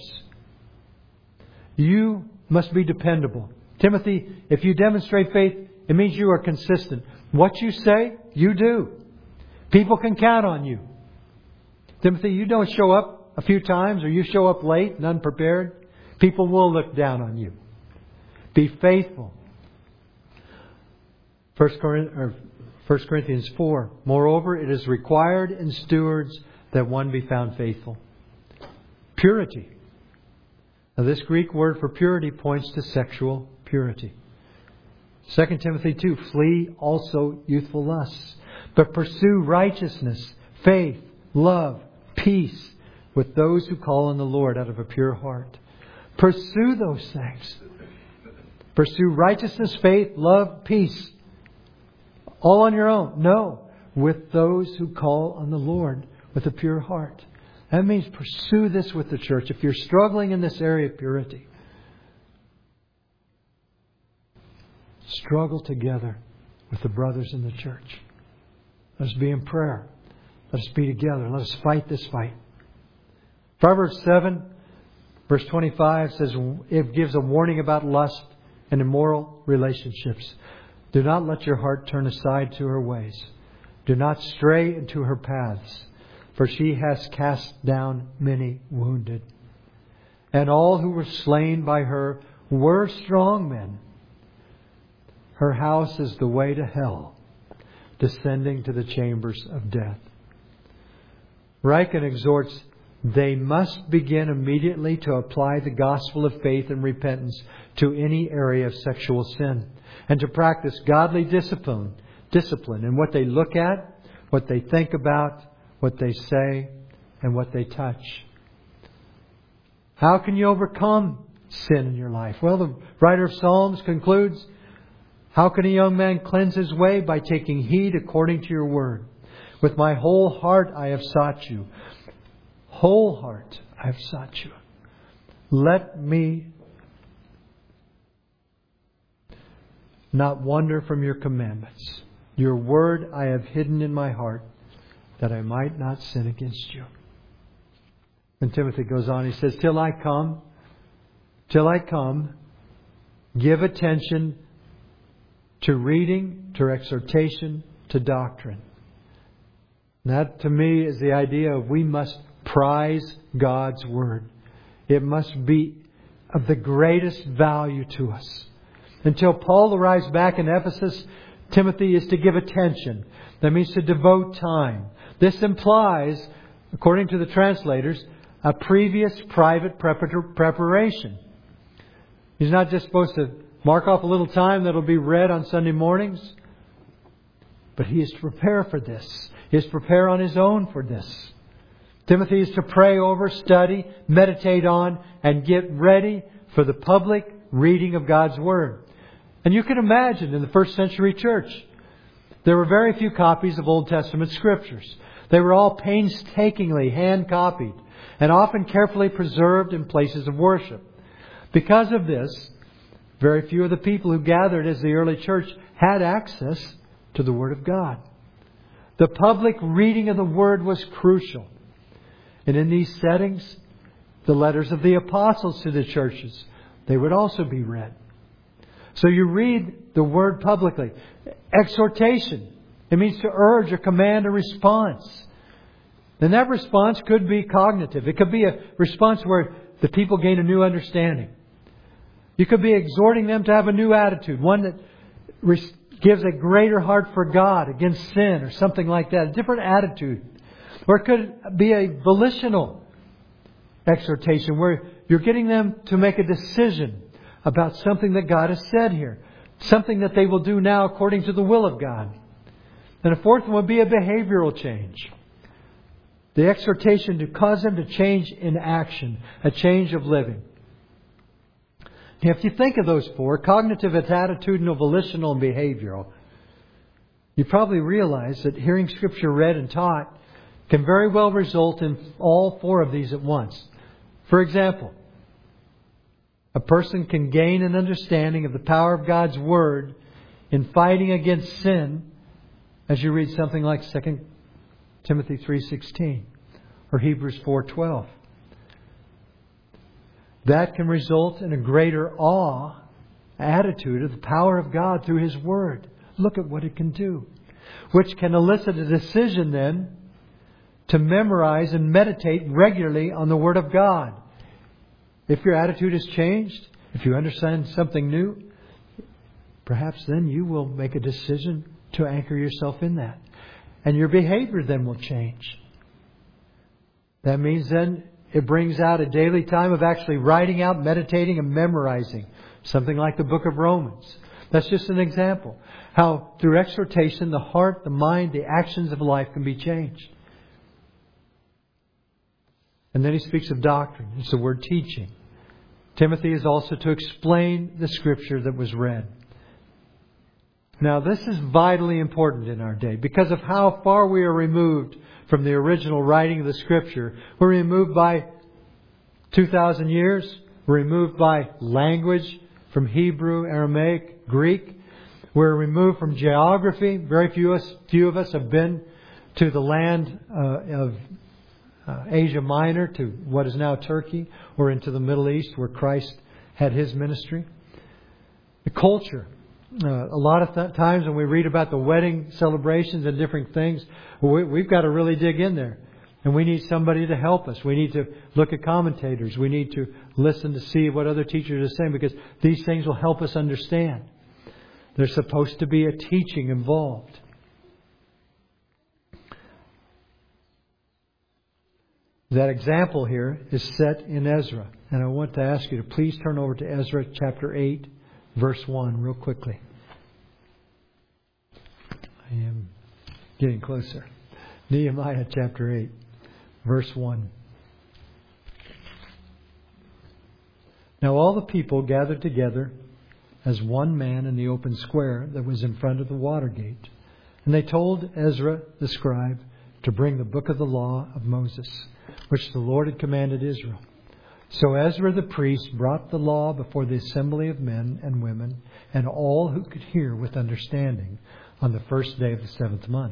You must be dependable. Timothy, if you demonstrate faith, it means you are consistent. What you say, you do. People can count on you. Timothy, you don't show up a few times, or you show up late and unprepared, people will look down on you. Be faithful. First Corinthians four. Moreover, it is required in stewards that one be found faithful. Purity. Now this Greek word for purity points to sexual purity. Second Timothy two, flee also youthful lusts, but pursue righteousness, faith, love, peace with those who call on the Lord out of a pure heart. Pursue those things. Pursue righteousness, faith, love, peace. All on your own? No. With those who call on the Lord with a pure heart. That means pursue this with the church. If you're struggling in this area of purity, struggle together with the brothers in the church. Let us be in prayer. Let us be together. Let us fight this fight. Proverbs seven, verse twenty-five says, it gives a warning about lust and immoral relationships. Do not let your heart turn aside to her ways. Do not stray into her paths, for she has cast down many wounded. And all who were slain by her were strong men. Her house is the way to hell, descending to the chambers of death. Ryken exhorts, they must begin immediately to apply the gospel of faith and repentance to any area of sexual sin, and to practice godly discipline, discipline in what they look at, what they think about, what they say, and what they touch. How can you overcome sin in your life? Well, the writer of Psalms concludes, how can a young man cleanse his way? By taking heed according to your word. With my whole heart I have sought you. Whole heart I have sought you. Let me not wander from your commandments. Your word I have hidden in my heart, that I might not sin against you. And Timothy goes on, he says, till I come, till I come, give attention to reading, to exhortation, to doctrine. And that to me is the idea of we must prize God's word. It must be of the greatest value to us. Until Paul arrives back in Ephesus, Timothy is to give attention. That means to devote time. This implies, according to the translators, a previous private preparation. He's not just supposed to mark off a little time that will be read on Sunday mornings, but he is to prepare for this. He is to prepare on his own for this. Timothy is to pray over, study, meditate on, and get ready for the public reading of God's Word. And you can imagine in the first century church, there were very few copies of Old Testament Scriptures. They were all painstakingly hand-copied and often carefully preserved in places of worship. Because of this, very few of the people who gathered as the early church had access to the Word of God. The public reading of the Word was crucial. And in these settings, the letters of the apostles to the churches, they would also be read. So you read the Word publicly. Exhortation. It means to urge or command a response. And that response could be cognitive. It could be a response where the people gain a new understanding. You could be exhorting them to have a new attitude, one that res- gives a greater heart for God against sin or something like that, a different attitude. Or it could be a volitional exhortation where you're getting them to make a decision about something that God has said here, something that they will do now according to the will of God. And a fourth one would be a behavioral change. The exhortation to cause them to change in action, a change of living. Now, if you think of those four, cognitive, attitudinal, volitional, and behavioral, you probably realize that hearing Scripture read and taught can very well result in all four of these at once. For example, a person can gain an understanding of the power of God's Word in fighting against sin as you read something like Second Timothy three sixteen or Hebrews four twelve. That can result in a greater awe attitude of the power of God through His Word. Look at what it can do. Which can elicit a decision then to memorize and meditate regularly on the Word of God. If your attitude has changed, if you understand something new, perhaps then you will make a decision to anchor yourself in that. And your behavior then will change. That means then it brings out a daily time of actually writing out, meditating, and memorizing. Something like the book of Romans. That's just an example. How through exhortation, the heart, the mind, the actions of life can be changed. And then he speaks of doctrine. It's the word teaching. Timothy is also to explain the Scripture that was read. Now, this is vitally important in our day because of how far we are removed from the original writing of the Scripture. We're removed by two thousand years. We're removed by language from Hebrew, Aramaic, Greek. We're removed from geography. Very few of us, few of us have been to the land uh, of uh, Asia Minor, to what is now Turkey, or into the Middle East where Christ had His ministry. The culture. Uh, a lot of th- times when we read about the wedding celebrations and different things, we, we've got to really dig in there. And we need somebody to help us. We need to look at commentators. We need to listen to see what other teachers are saying, because these things will help us understand. There's supposed to be a teaching involved. That example here is set in Ezra. And I want to ask you to please turn over to Ezra chapter eight, verse one, real quickly. I am getting closer. Nehemiah chapter eight, verse one. Now all the people gathered together as one man in the open square that was in front of the water gate. And they told Ezra the scribe to bring the book of the law of Moses, which the Lord had commanded Israel. So Ezra the priest brought the law before the assembly of men and women and all who could hear with understanding on the first day of the seventh month.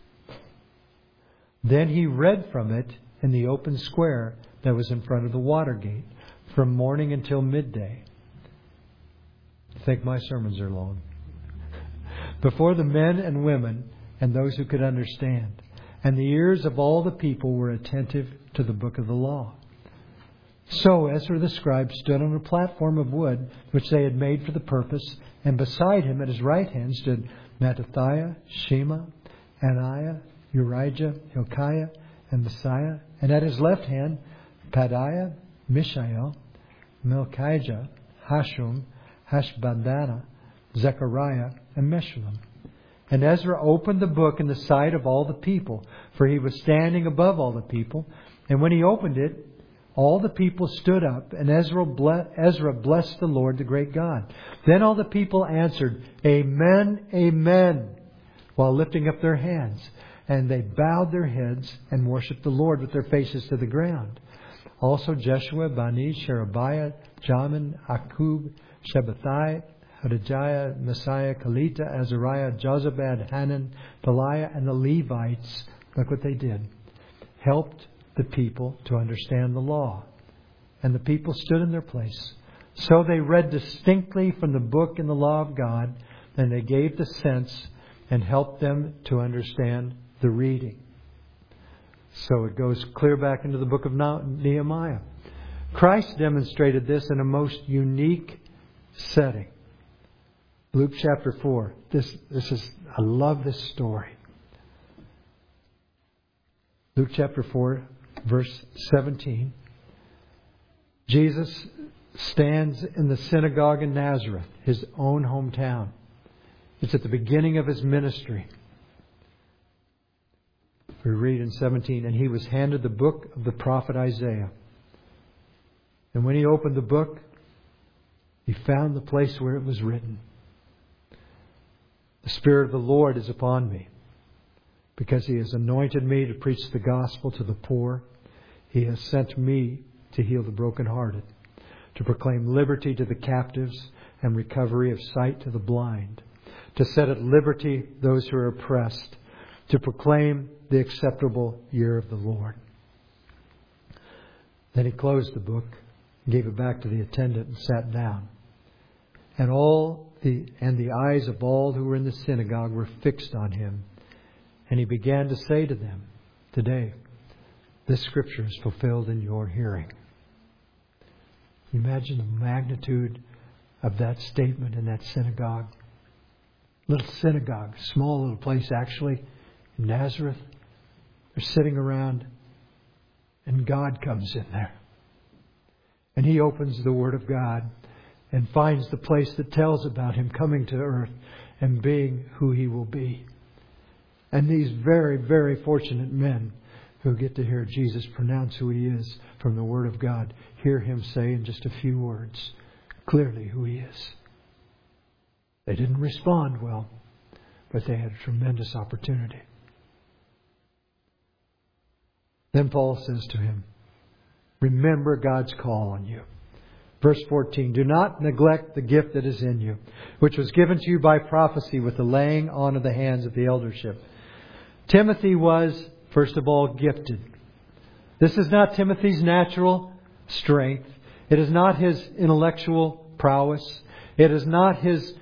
Then he read from it in the open square that was in front of the water gate from morning until midday. I think my sermons are long. Before the men and women and those who could understand. And the ears of all the people were attentive to the book of the law. So Ezra the scribe stood on a platform of wood which they had made for the purpose, and beside him at his right hand stood Mattithiah, Shema, Ananiah, Urijah, Hilkiah, and Messiah, and at his left hand Pedaiah, Mishael, Melchijah, Hashum, Hashbaddanah, Zechariah, and Meshullam. And Ezra opened the book in the sight of all the people, for he was standing above all the people. And when he opened it, all the people stood up, and Ezra blessed the Lord, the great God. Then all the people answered, Amen, Amen, while lifting up their hands. And they bowed their heads and worshipped the Lord with their faces to the ground. Also Jeshua, Bani, Sherebiah, Jamin, Akub, Shabbathai, Hodijah, Messiah, Kalita, Azariah, Jozabad, Hanan, Peliah, and the Levites, look what they did, helped the people to understand the law. And the people stood in their place. So they read distinctly from the book in the law of God, and they gave the sense and helped them to understand the reading. So it goes clear back into the book of Nehemiah. Christ demonstrated this in a most unique setting. Luke chapter four. This, this is, I love this story. Luke chapter four, verse seventeen. Jesus stands in the synagogue in Nazareth, his own hometown. It's at the beginning of his ministry. We read in seventeen, and he was handed the book of the prophet Isaiah. And when he opened the book, he found the place where it was written, The Spirit of the Lord is upon me, because He has anointed me to preach the gospel to the poor. He has sent me to heal the brokenhearted, to proclaim liberty to the captives and recovery of sight to the blind, to set at liberty those who are oppressed, to proclaim the acceptable year of the Lord. Then he closed the book, gave it back to the attendant, and sat down. And all the and the eyes of all who were in the synagogue were fixed on him. And he began to say to them, Today, this scripture is fulfilled in your hearing. Imagine the magnitude of that statement in that synagogue. Little synagogue, small little place actually, in Nazareth. They're sitting around And God comes in there. And He opens the Word of God and finds the place that tells about Him coming to earth and being who He will be. And these very, very fortunate men who get to hear Jesus pronounce who He is from the Word of God, hear Him say in just a few words clearly who He is. They didn't respond well, but they had a tremendous opportunity. Then Paul says to him, remember God's call on you. Verse fourteen, do not neglect the gift that is in you, which was given to you by prophecy with the laying on of the hands of the eldership. Timothy was, first of all, gifted. This is not Timothy's natural strength. It is not his intellectual prowess. It is not his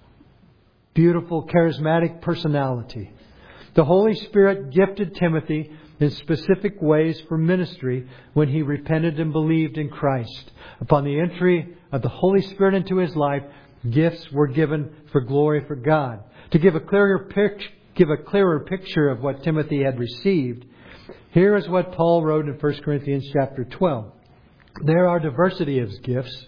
beautiful, charismatic personality. The Holy Spirit gifted Timothy in specific ways for ministry when he repented and believed in Christ. Upon the entry of the Holy Spirit into his life, gifts were given for glory for God. To give a clearer picture, give a clearer picture of what Timothy had received, here is what Paul wrote in First Corinthians chapter twelve. There are diversity of gifts,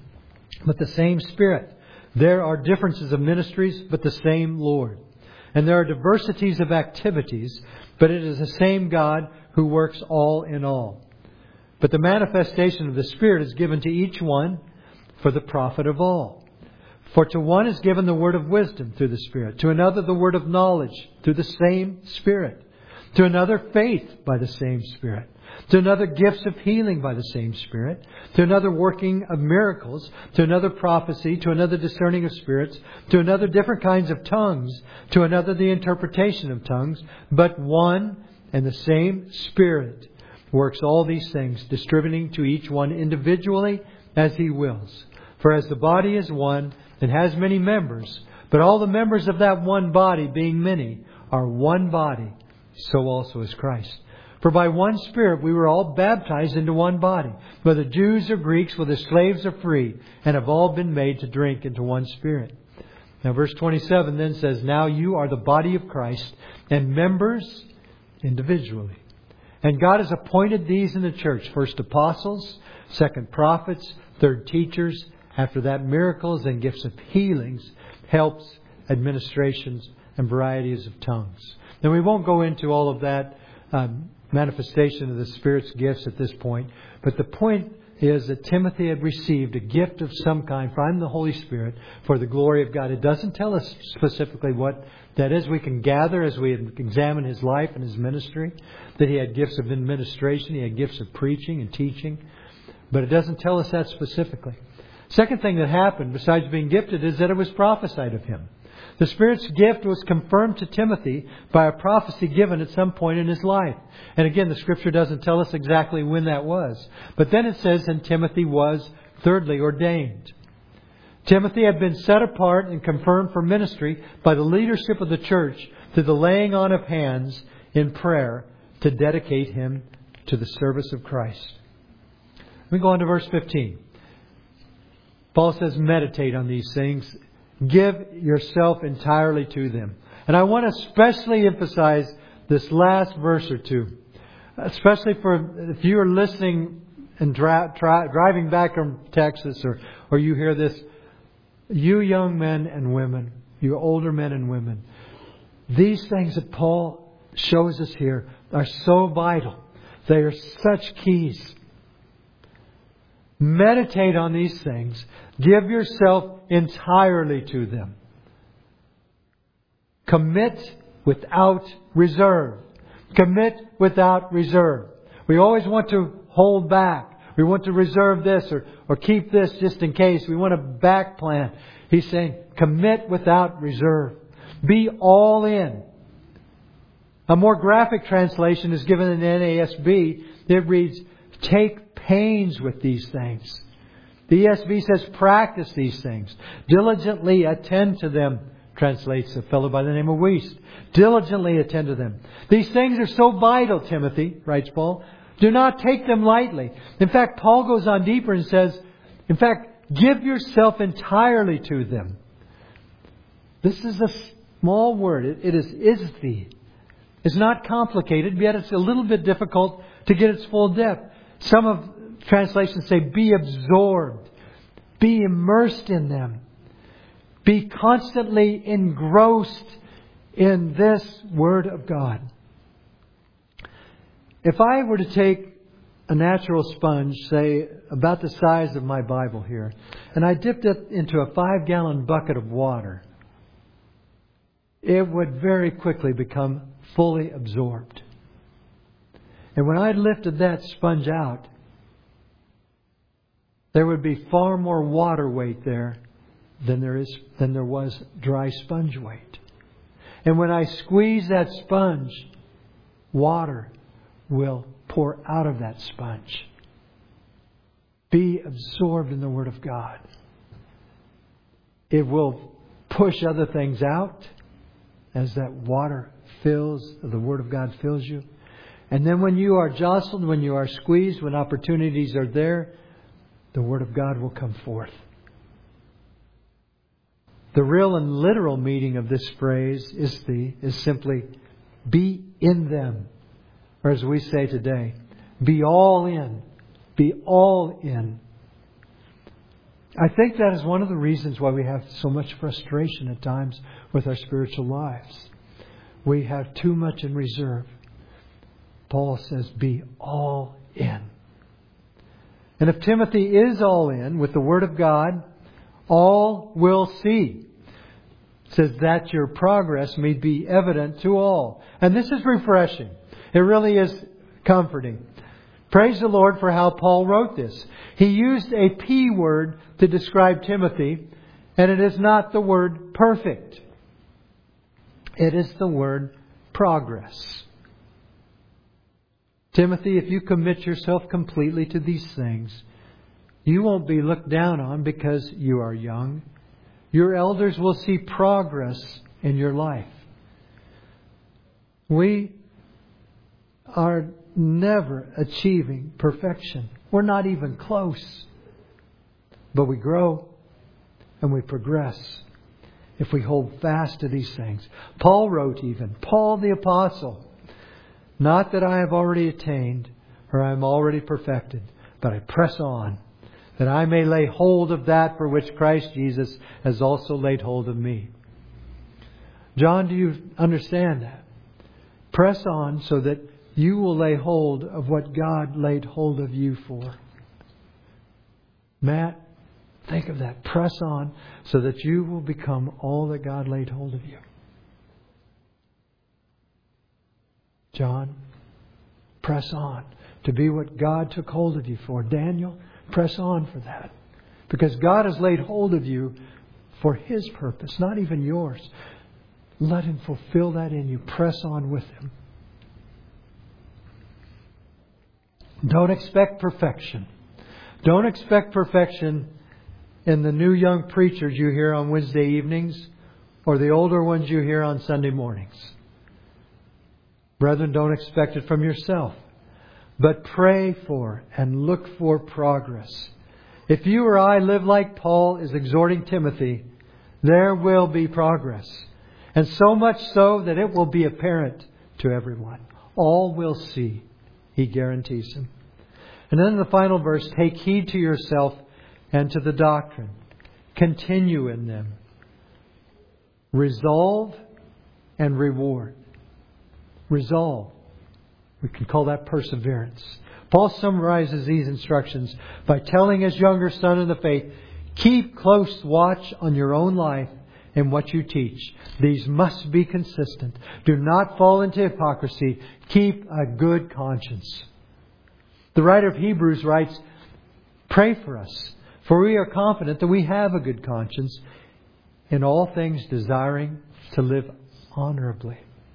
but the same Spirit. There are differences of ministries, but the same Lord. And there are diversities of activities, but it is the same God who works all in all. But the manifestation of the Spirit is given to each one for the profit of all. For to one is given the word of wisdom through the Spirit, to another the word of knowledge through the same Spirit, to another faith by the same Spirit, to another gifts of healing by the same Spirit, to another working of miracles, to another prophecy, to another discerning of spirits, to another different kinds of tongues, to another the interpretation of tongues. But one and the same Spirit works all these things, distributing to each one individually as He wills. For as the body is one and has many members, but all the members of that one body, being many, are one body, so also is Christ. For by one Spirit we were all baptized into one body, whether Jews or Greeks, whether slaves or free, and have all been made to drink into one Spirit. Now verse twenty-seven then says, now you are the body of Christ, and members individually. And God has appointed these in the church, first apostles, second prophets, third teachers, after that miracles and gifts of healings, helps, administrations, and varieties of tongues. Now we won't go into all of that um, manifestation of the Spirit's gifts at this point. But the point is that Timothy had received a gift of some kind from the Holy Spirit for the glory of God. It doesn't tell us specifically what that is. We can gather as we examine his life and his ministry that he had gifts of administration. He had gifts of preaching and teaching. But it doesn't tell us that specifically. Second thing that happened besides being gifted is that it was prophesied of him. The Spirit's gift was confirmed to Timothy by a prophecy given at some point in his life. And again, the Scripture doesn't tell us exactly when that was. But then it says, and Timothy was thirdly ordained. Timothy had been set apart and confirmed for ministry by the leadership of the church through the laying on of hands in prayer to dedicate him to the service of Christ. Let me go on to verse fifteen. Paul says, meditate on these things. Give yourself entirely to them. And I want to especially emphasize this last verse or two. Especially for if you are listening and dra- tri- driving back from Texas or, or you hear this. You young men and women, you older men and women, these things that Paul shows us here are so vital. They are such keys. Meditate on these things. Give yourself entirely to them. Commit without reserve. Commit without reserve. We always want to hold back. We want to reserve this or, or keep this just in case. We want a back plan. He's saying, commit without reserve. Be all in. A more graphic translation is given in the N A S B. It reads, take pains with these things. The E S V says, practice these things. Diligently attend to them, translates a fellow by the name of Wiest. Diligently attend to them. These things are so vital, Timothy, writes Paul. Do not take them lightly. In fact, Paul goes on deeper and says, in fact, give yourself entirely to them. This is a small word. It, it is isthi. It's not complicated, yet it's a little bit difficult to get its full depth. Some of translations say, be absorbed. Be immersed in them. Be constantly engrossed in this Word of God. If I were to take a natural sponge, say about the size of my Bible here, and I dipped it into a five gallon bucket of water, it would very quickly become fully absorbed. And when I lifted that sponge out, there would be far more water weight there than there is than there was dry sponge weight. And when I squeeze that sponge, water will pour out of that sponge. Be absorbed in the Word of God. It will push other things out as that water fills, the Word of God fills you. And then when you are jostled, when you are squeezed, when opportunities are there, the Word of God will come forth. The real and literal meaning of this phrase is the is simply be in them. Or as we say today, be all in. Be all in. I think that is one of the reasons why we have so much frustration at times with our spiritual lives. We have too much in reserve. Paul says, be all in. And if Timothy is all in with the Word of God, all will see. It says that your progress may be evident to all. And this is refreshing. It really is comforting. Praise the Lord for how Paul wrote this. He used a P word to describe Timothy, and it is not the word perfect. It is the word progress. Timothy, if you commit yourself completely to these things, you won't be looked down on because you are young. Your elders will see progress in your life. We are never achieving perfection. We're not even close. But we grow and we progress if we hold fast to these things. Paul wrote even, Paul the Apostle, not that I have already attained or I am already perfected, but I press on, that I may lay hold of that for which Christ Jesus has also laid hold of me. John, do you understand that? Press on so that you will lay hold of what God laid hold of you for. Matt, think of that. Press on so that you will become all that God laid hold of you. John, press on to be what God took hold of you for. Daniel, press on for that. Because God has laid hold of you for His purpose, not even yours. Let Him fulfill that in you. Press on with Him. Don't expect perfection. Don't expect perfection in the new young preachers you hear on Wednesday evenings or the older ones you hear on Sunday mornings. Brethren, don't expect it from yourself. But pray for and look for progress. If you or I live like Paul is exhorting Timothy, there will be progress. And so much so that it will be apparent to everyone. All will see. He guarantees him. And then in the final verse, take heed to yourself and to the doctrine. Continue in them. Resolve and reward. Resolve. We can call that perseverance. Paul summarizes these instructions by telling his younger son in the faith, keep close watch on your own life and what you teach. These must be consistent. Do not fall into hypocrisy. Keep a good conscience. The writer of Hebrews writes, pray for us, for we are confident that we have a good conscience, in all things desiring to live honorably.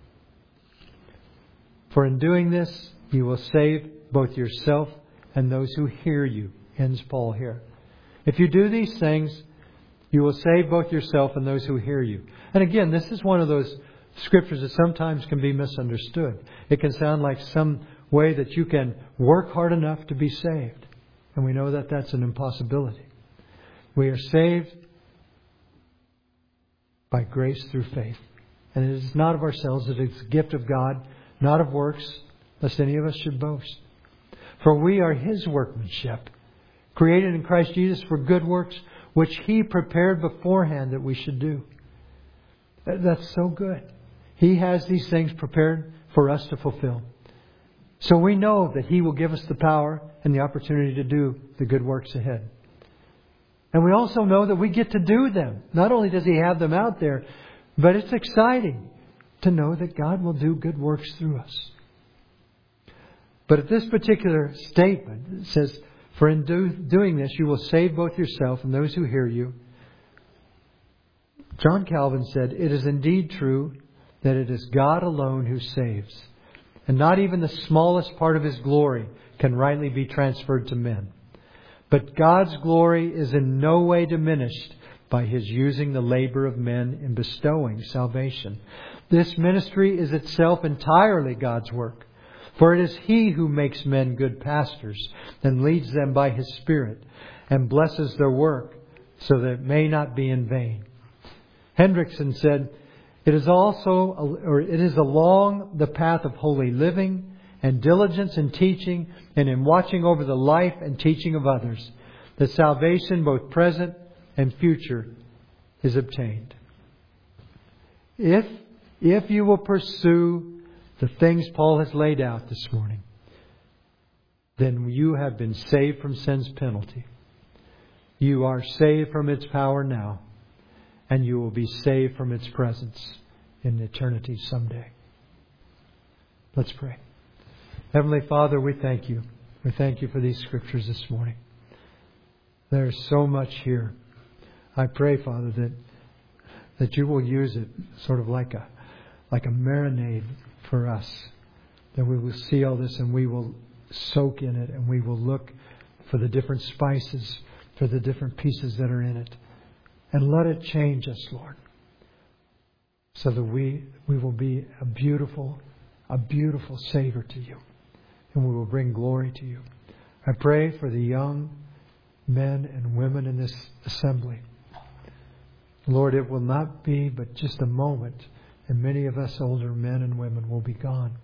For in doing this, you will save both yourself and those who hear you, ends Paul here. If you do these things, you will save both yourself and those who hear you. And again, this is one of those scriptures that sometimes can be misunderstood. It can sound like some way that you can work hard enough to be saved. And we know that that's an impossibility. We are saved by grace through faith. And it is not of ourselves, it is a gift of God, not of works, lest any of us should boast. For we are His workmanship, created in Christ Jesus for good works, which He prepared beforehand that we should do. That's so good. He has these things prepared for us to fulfill. So we know that He will give us the power and the opportunity to do the good works ahead. And we also know that we get to do them. Not only does He have them out there, but it's exciting to know that God will do good works through us. But at this particular statement, it says, for in do, doing this, you will save both yourself and those who hear you. John Calvin said, it is indeed true that it is God alone who saves. And not even the smallest part of His glory can rightly be transferred to men. But God's glory is in no way diminished by His using the labor of men in bestowing salvation. This ministry is itself entirely God's work. For it is He who makes men good pastors and leads them by His Spirit and blesses their work so that it may not be in vain. Hendrickson said, it is also, or it is along the path of holy living and diligence in teaching and in watching over the life and teaching of others that salvation, both present and future, is obtained. If, if you will pursue the things Paul has laid out this morning, then you have been saved from sin's penalty. You are saved from its power now, and you will be saved from its presence in eternity someday. Let's pray. Heavenly Father, we thank You. We thank You for these scriptures this morning. There is so much here. I pray, Father, that that You will use it sort of like a like a marinade for us. That we will see all this and we will soak in it and we will look for the different spices, for the different pieces that are in it. And let it change us, Lord. So that we we will be a beautiful, a beautiful savor to You. And we will bring glory to You. I pray for the young men and women in this assembly. Lord, it will not be but just a moment, and many of us older men and women will be gone.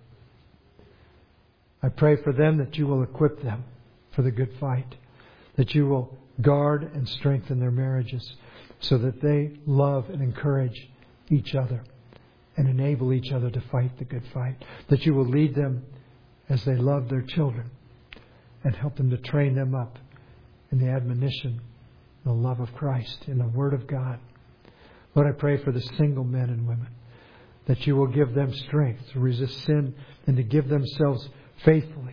I pray for them that You will equip them for the good fight, that You will guard and strengthen their marriages so that they love and encourage each other and enable each other to fight the good fight, that You will lead them as they love their children and help them to train them up in the admonition, the love of Christ, in the Word of God. Lord, I pray for the single men and women, that You will give them strength to resist sin and to give themselves faithfully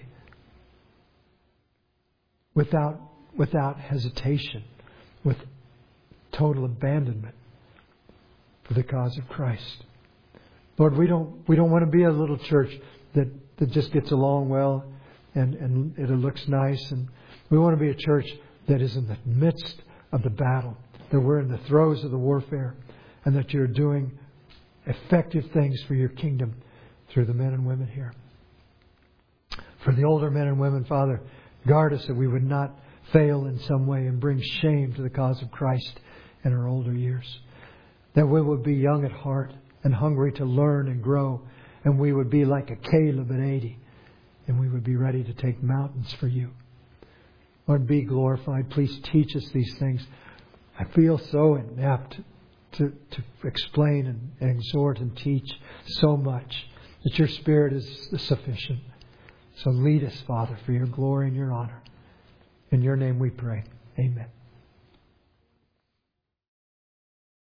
without, without hesitation, with total abandonment for the cause of Christ. Lord, we don't we don't want to be a little church that, that just gets along well and, and it looks nice. And we want to be a church that is in the midst of the battle, that we're in the throes of the warfare, and that You're doing effective things for Your kingdom through the men and women here. For the older men and women, Father, guard us that we would not fail in some way and bring shame to the cause of Christ in our older years. That we would be young at heart and hungry to learn and grow, and we would be like a Caleb at eighty, and we would be ready to take mountains for You. Lord, be glorified. Please teach us these things. I feel so inept to, to explain and, and exhort and teach so much that Your Spirit is sufficient. So lead us, Father, for Your glory and Your honor. In Your name we pray. Amen.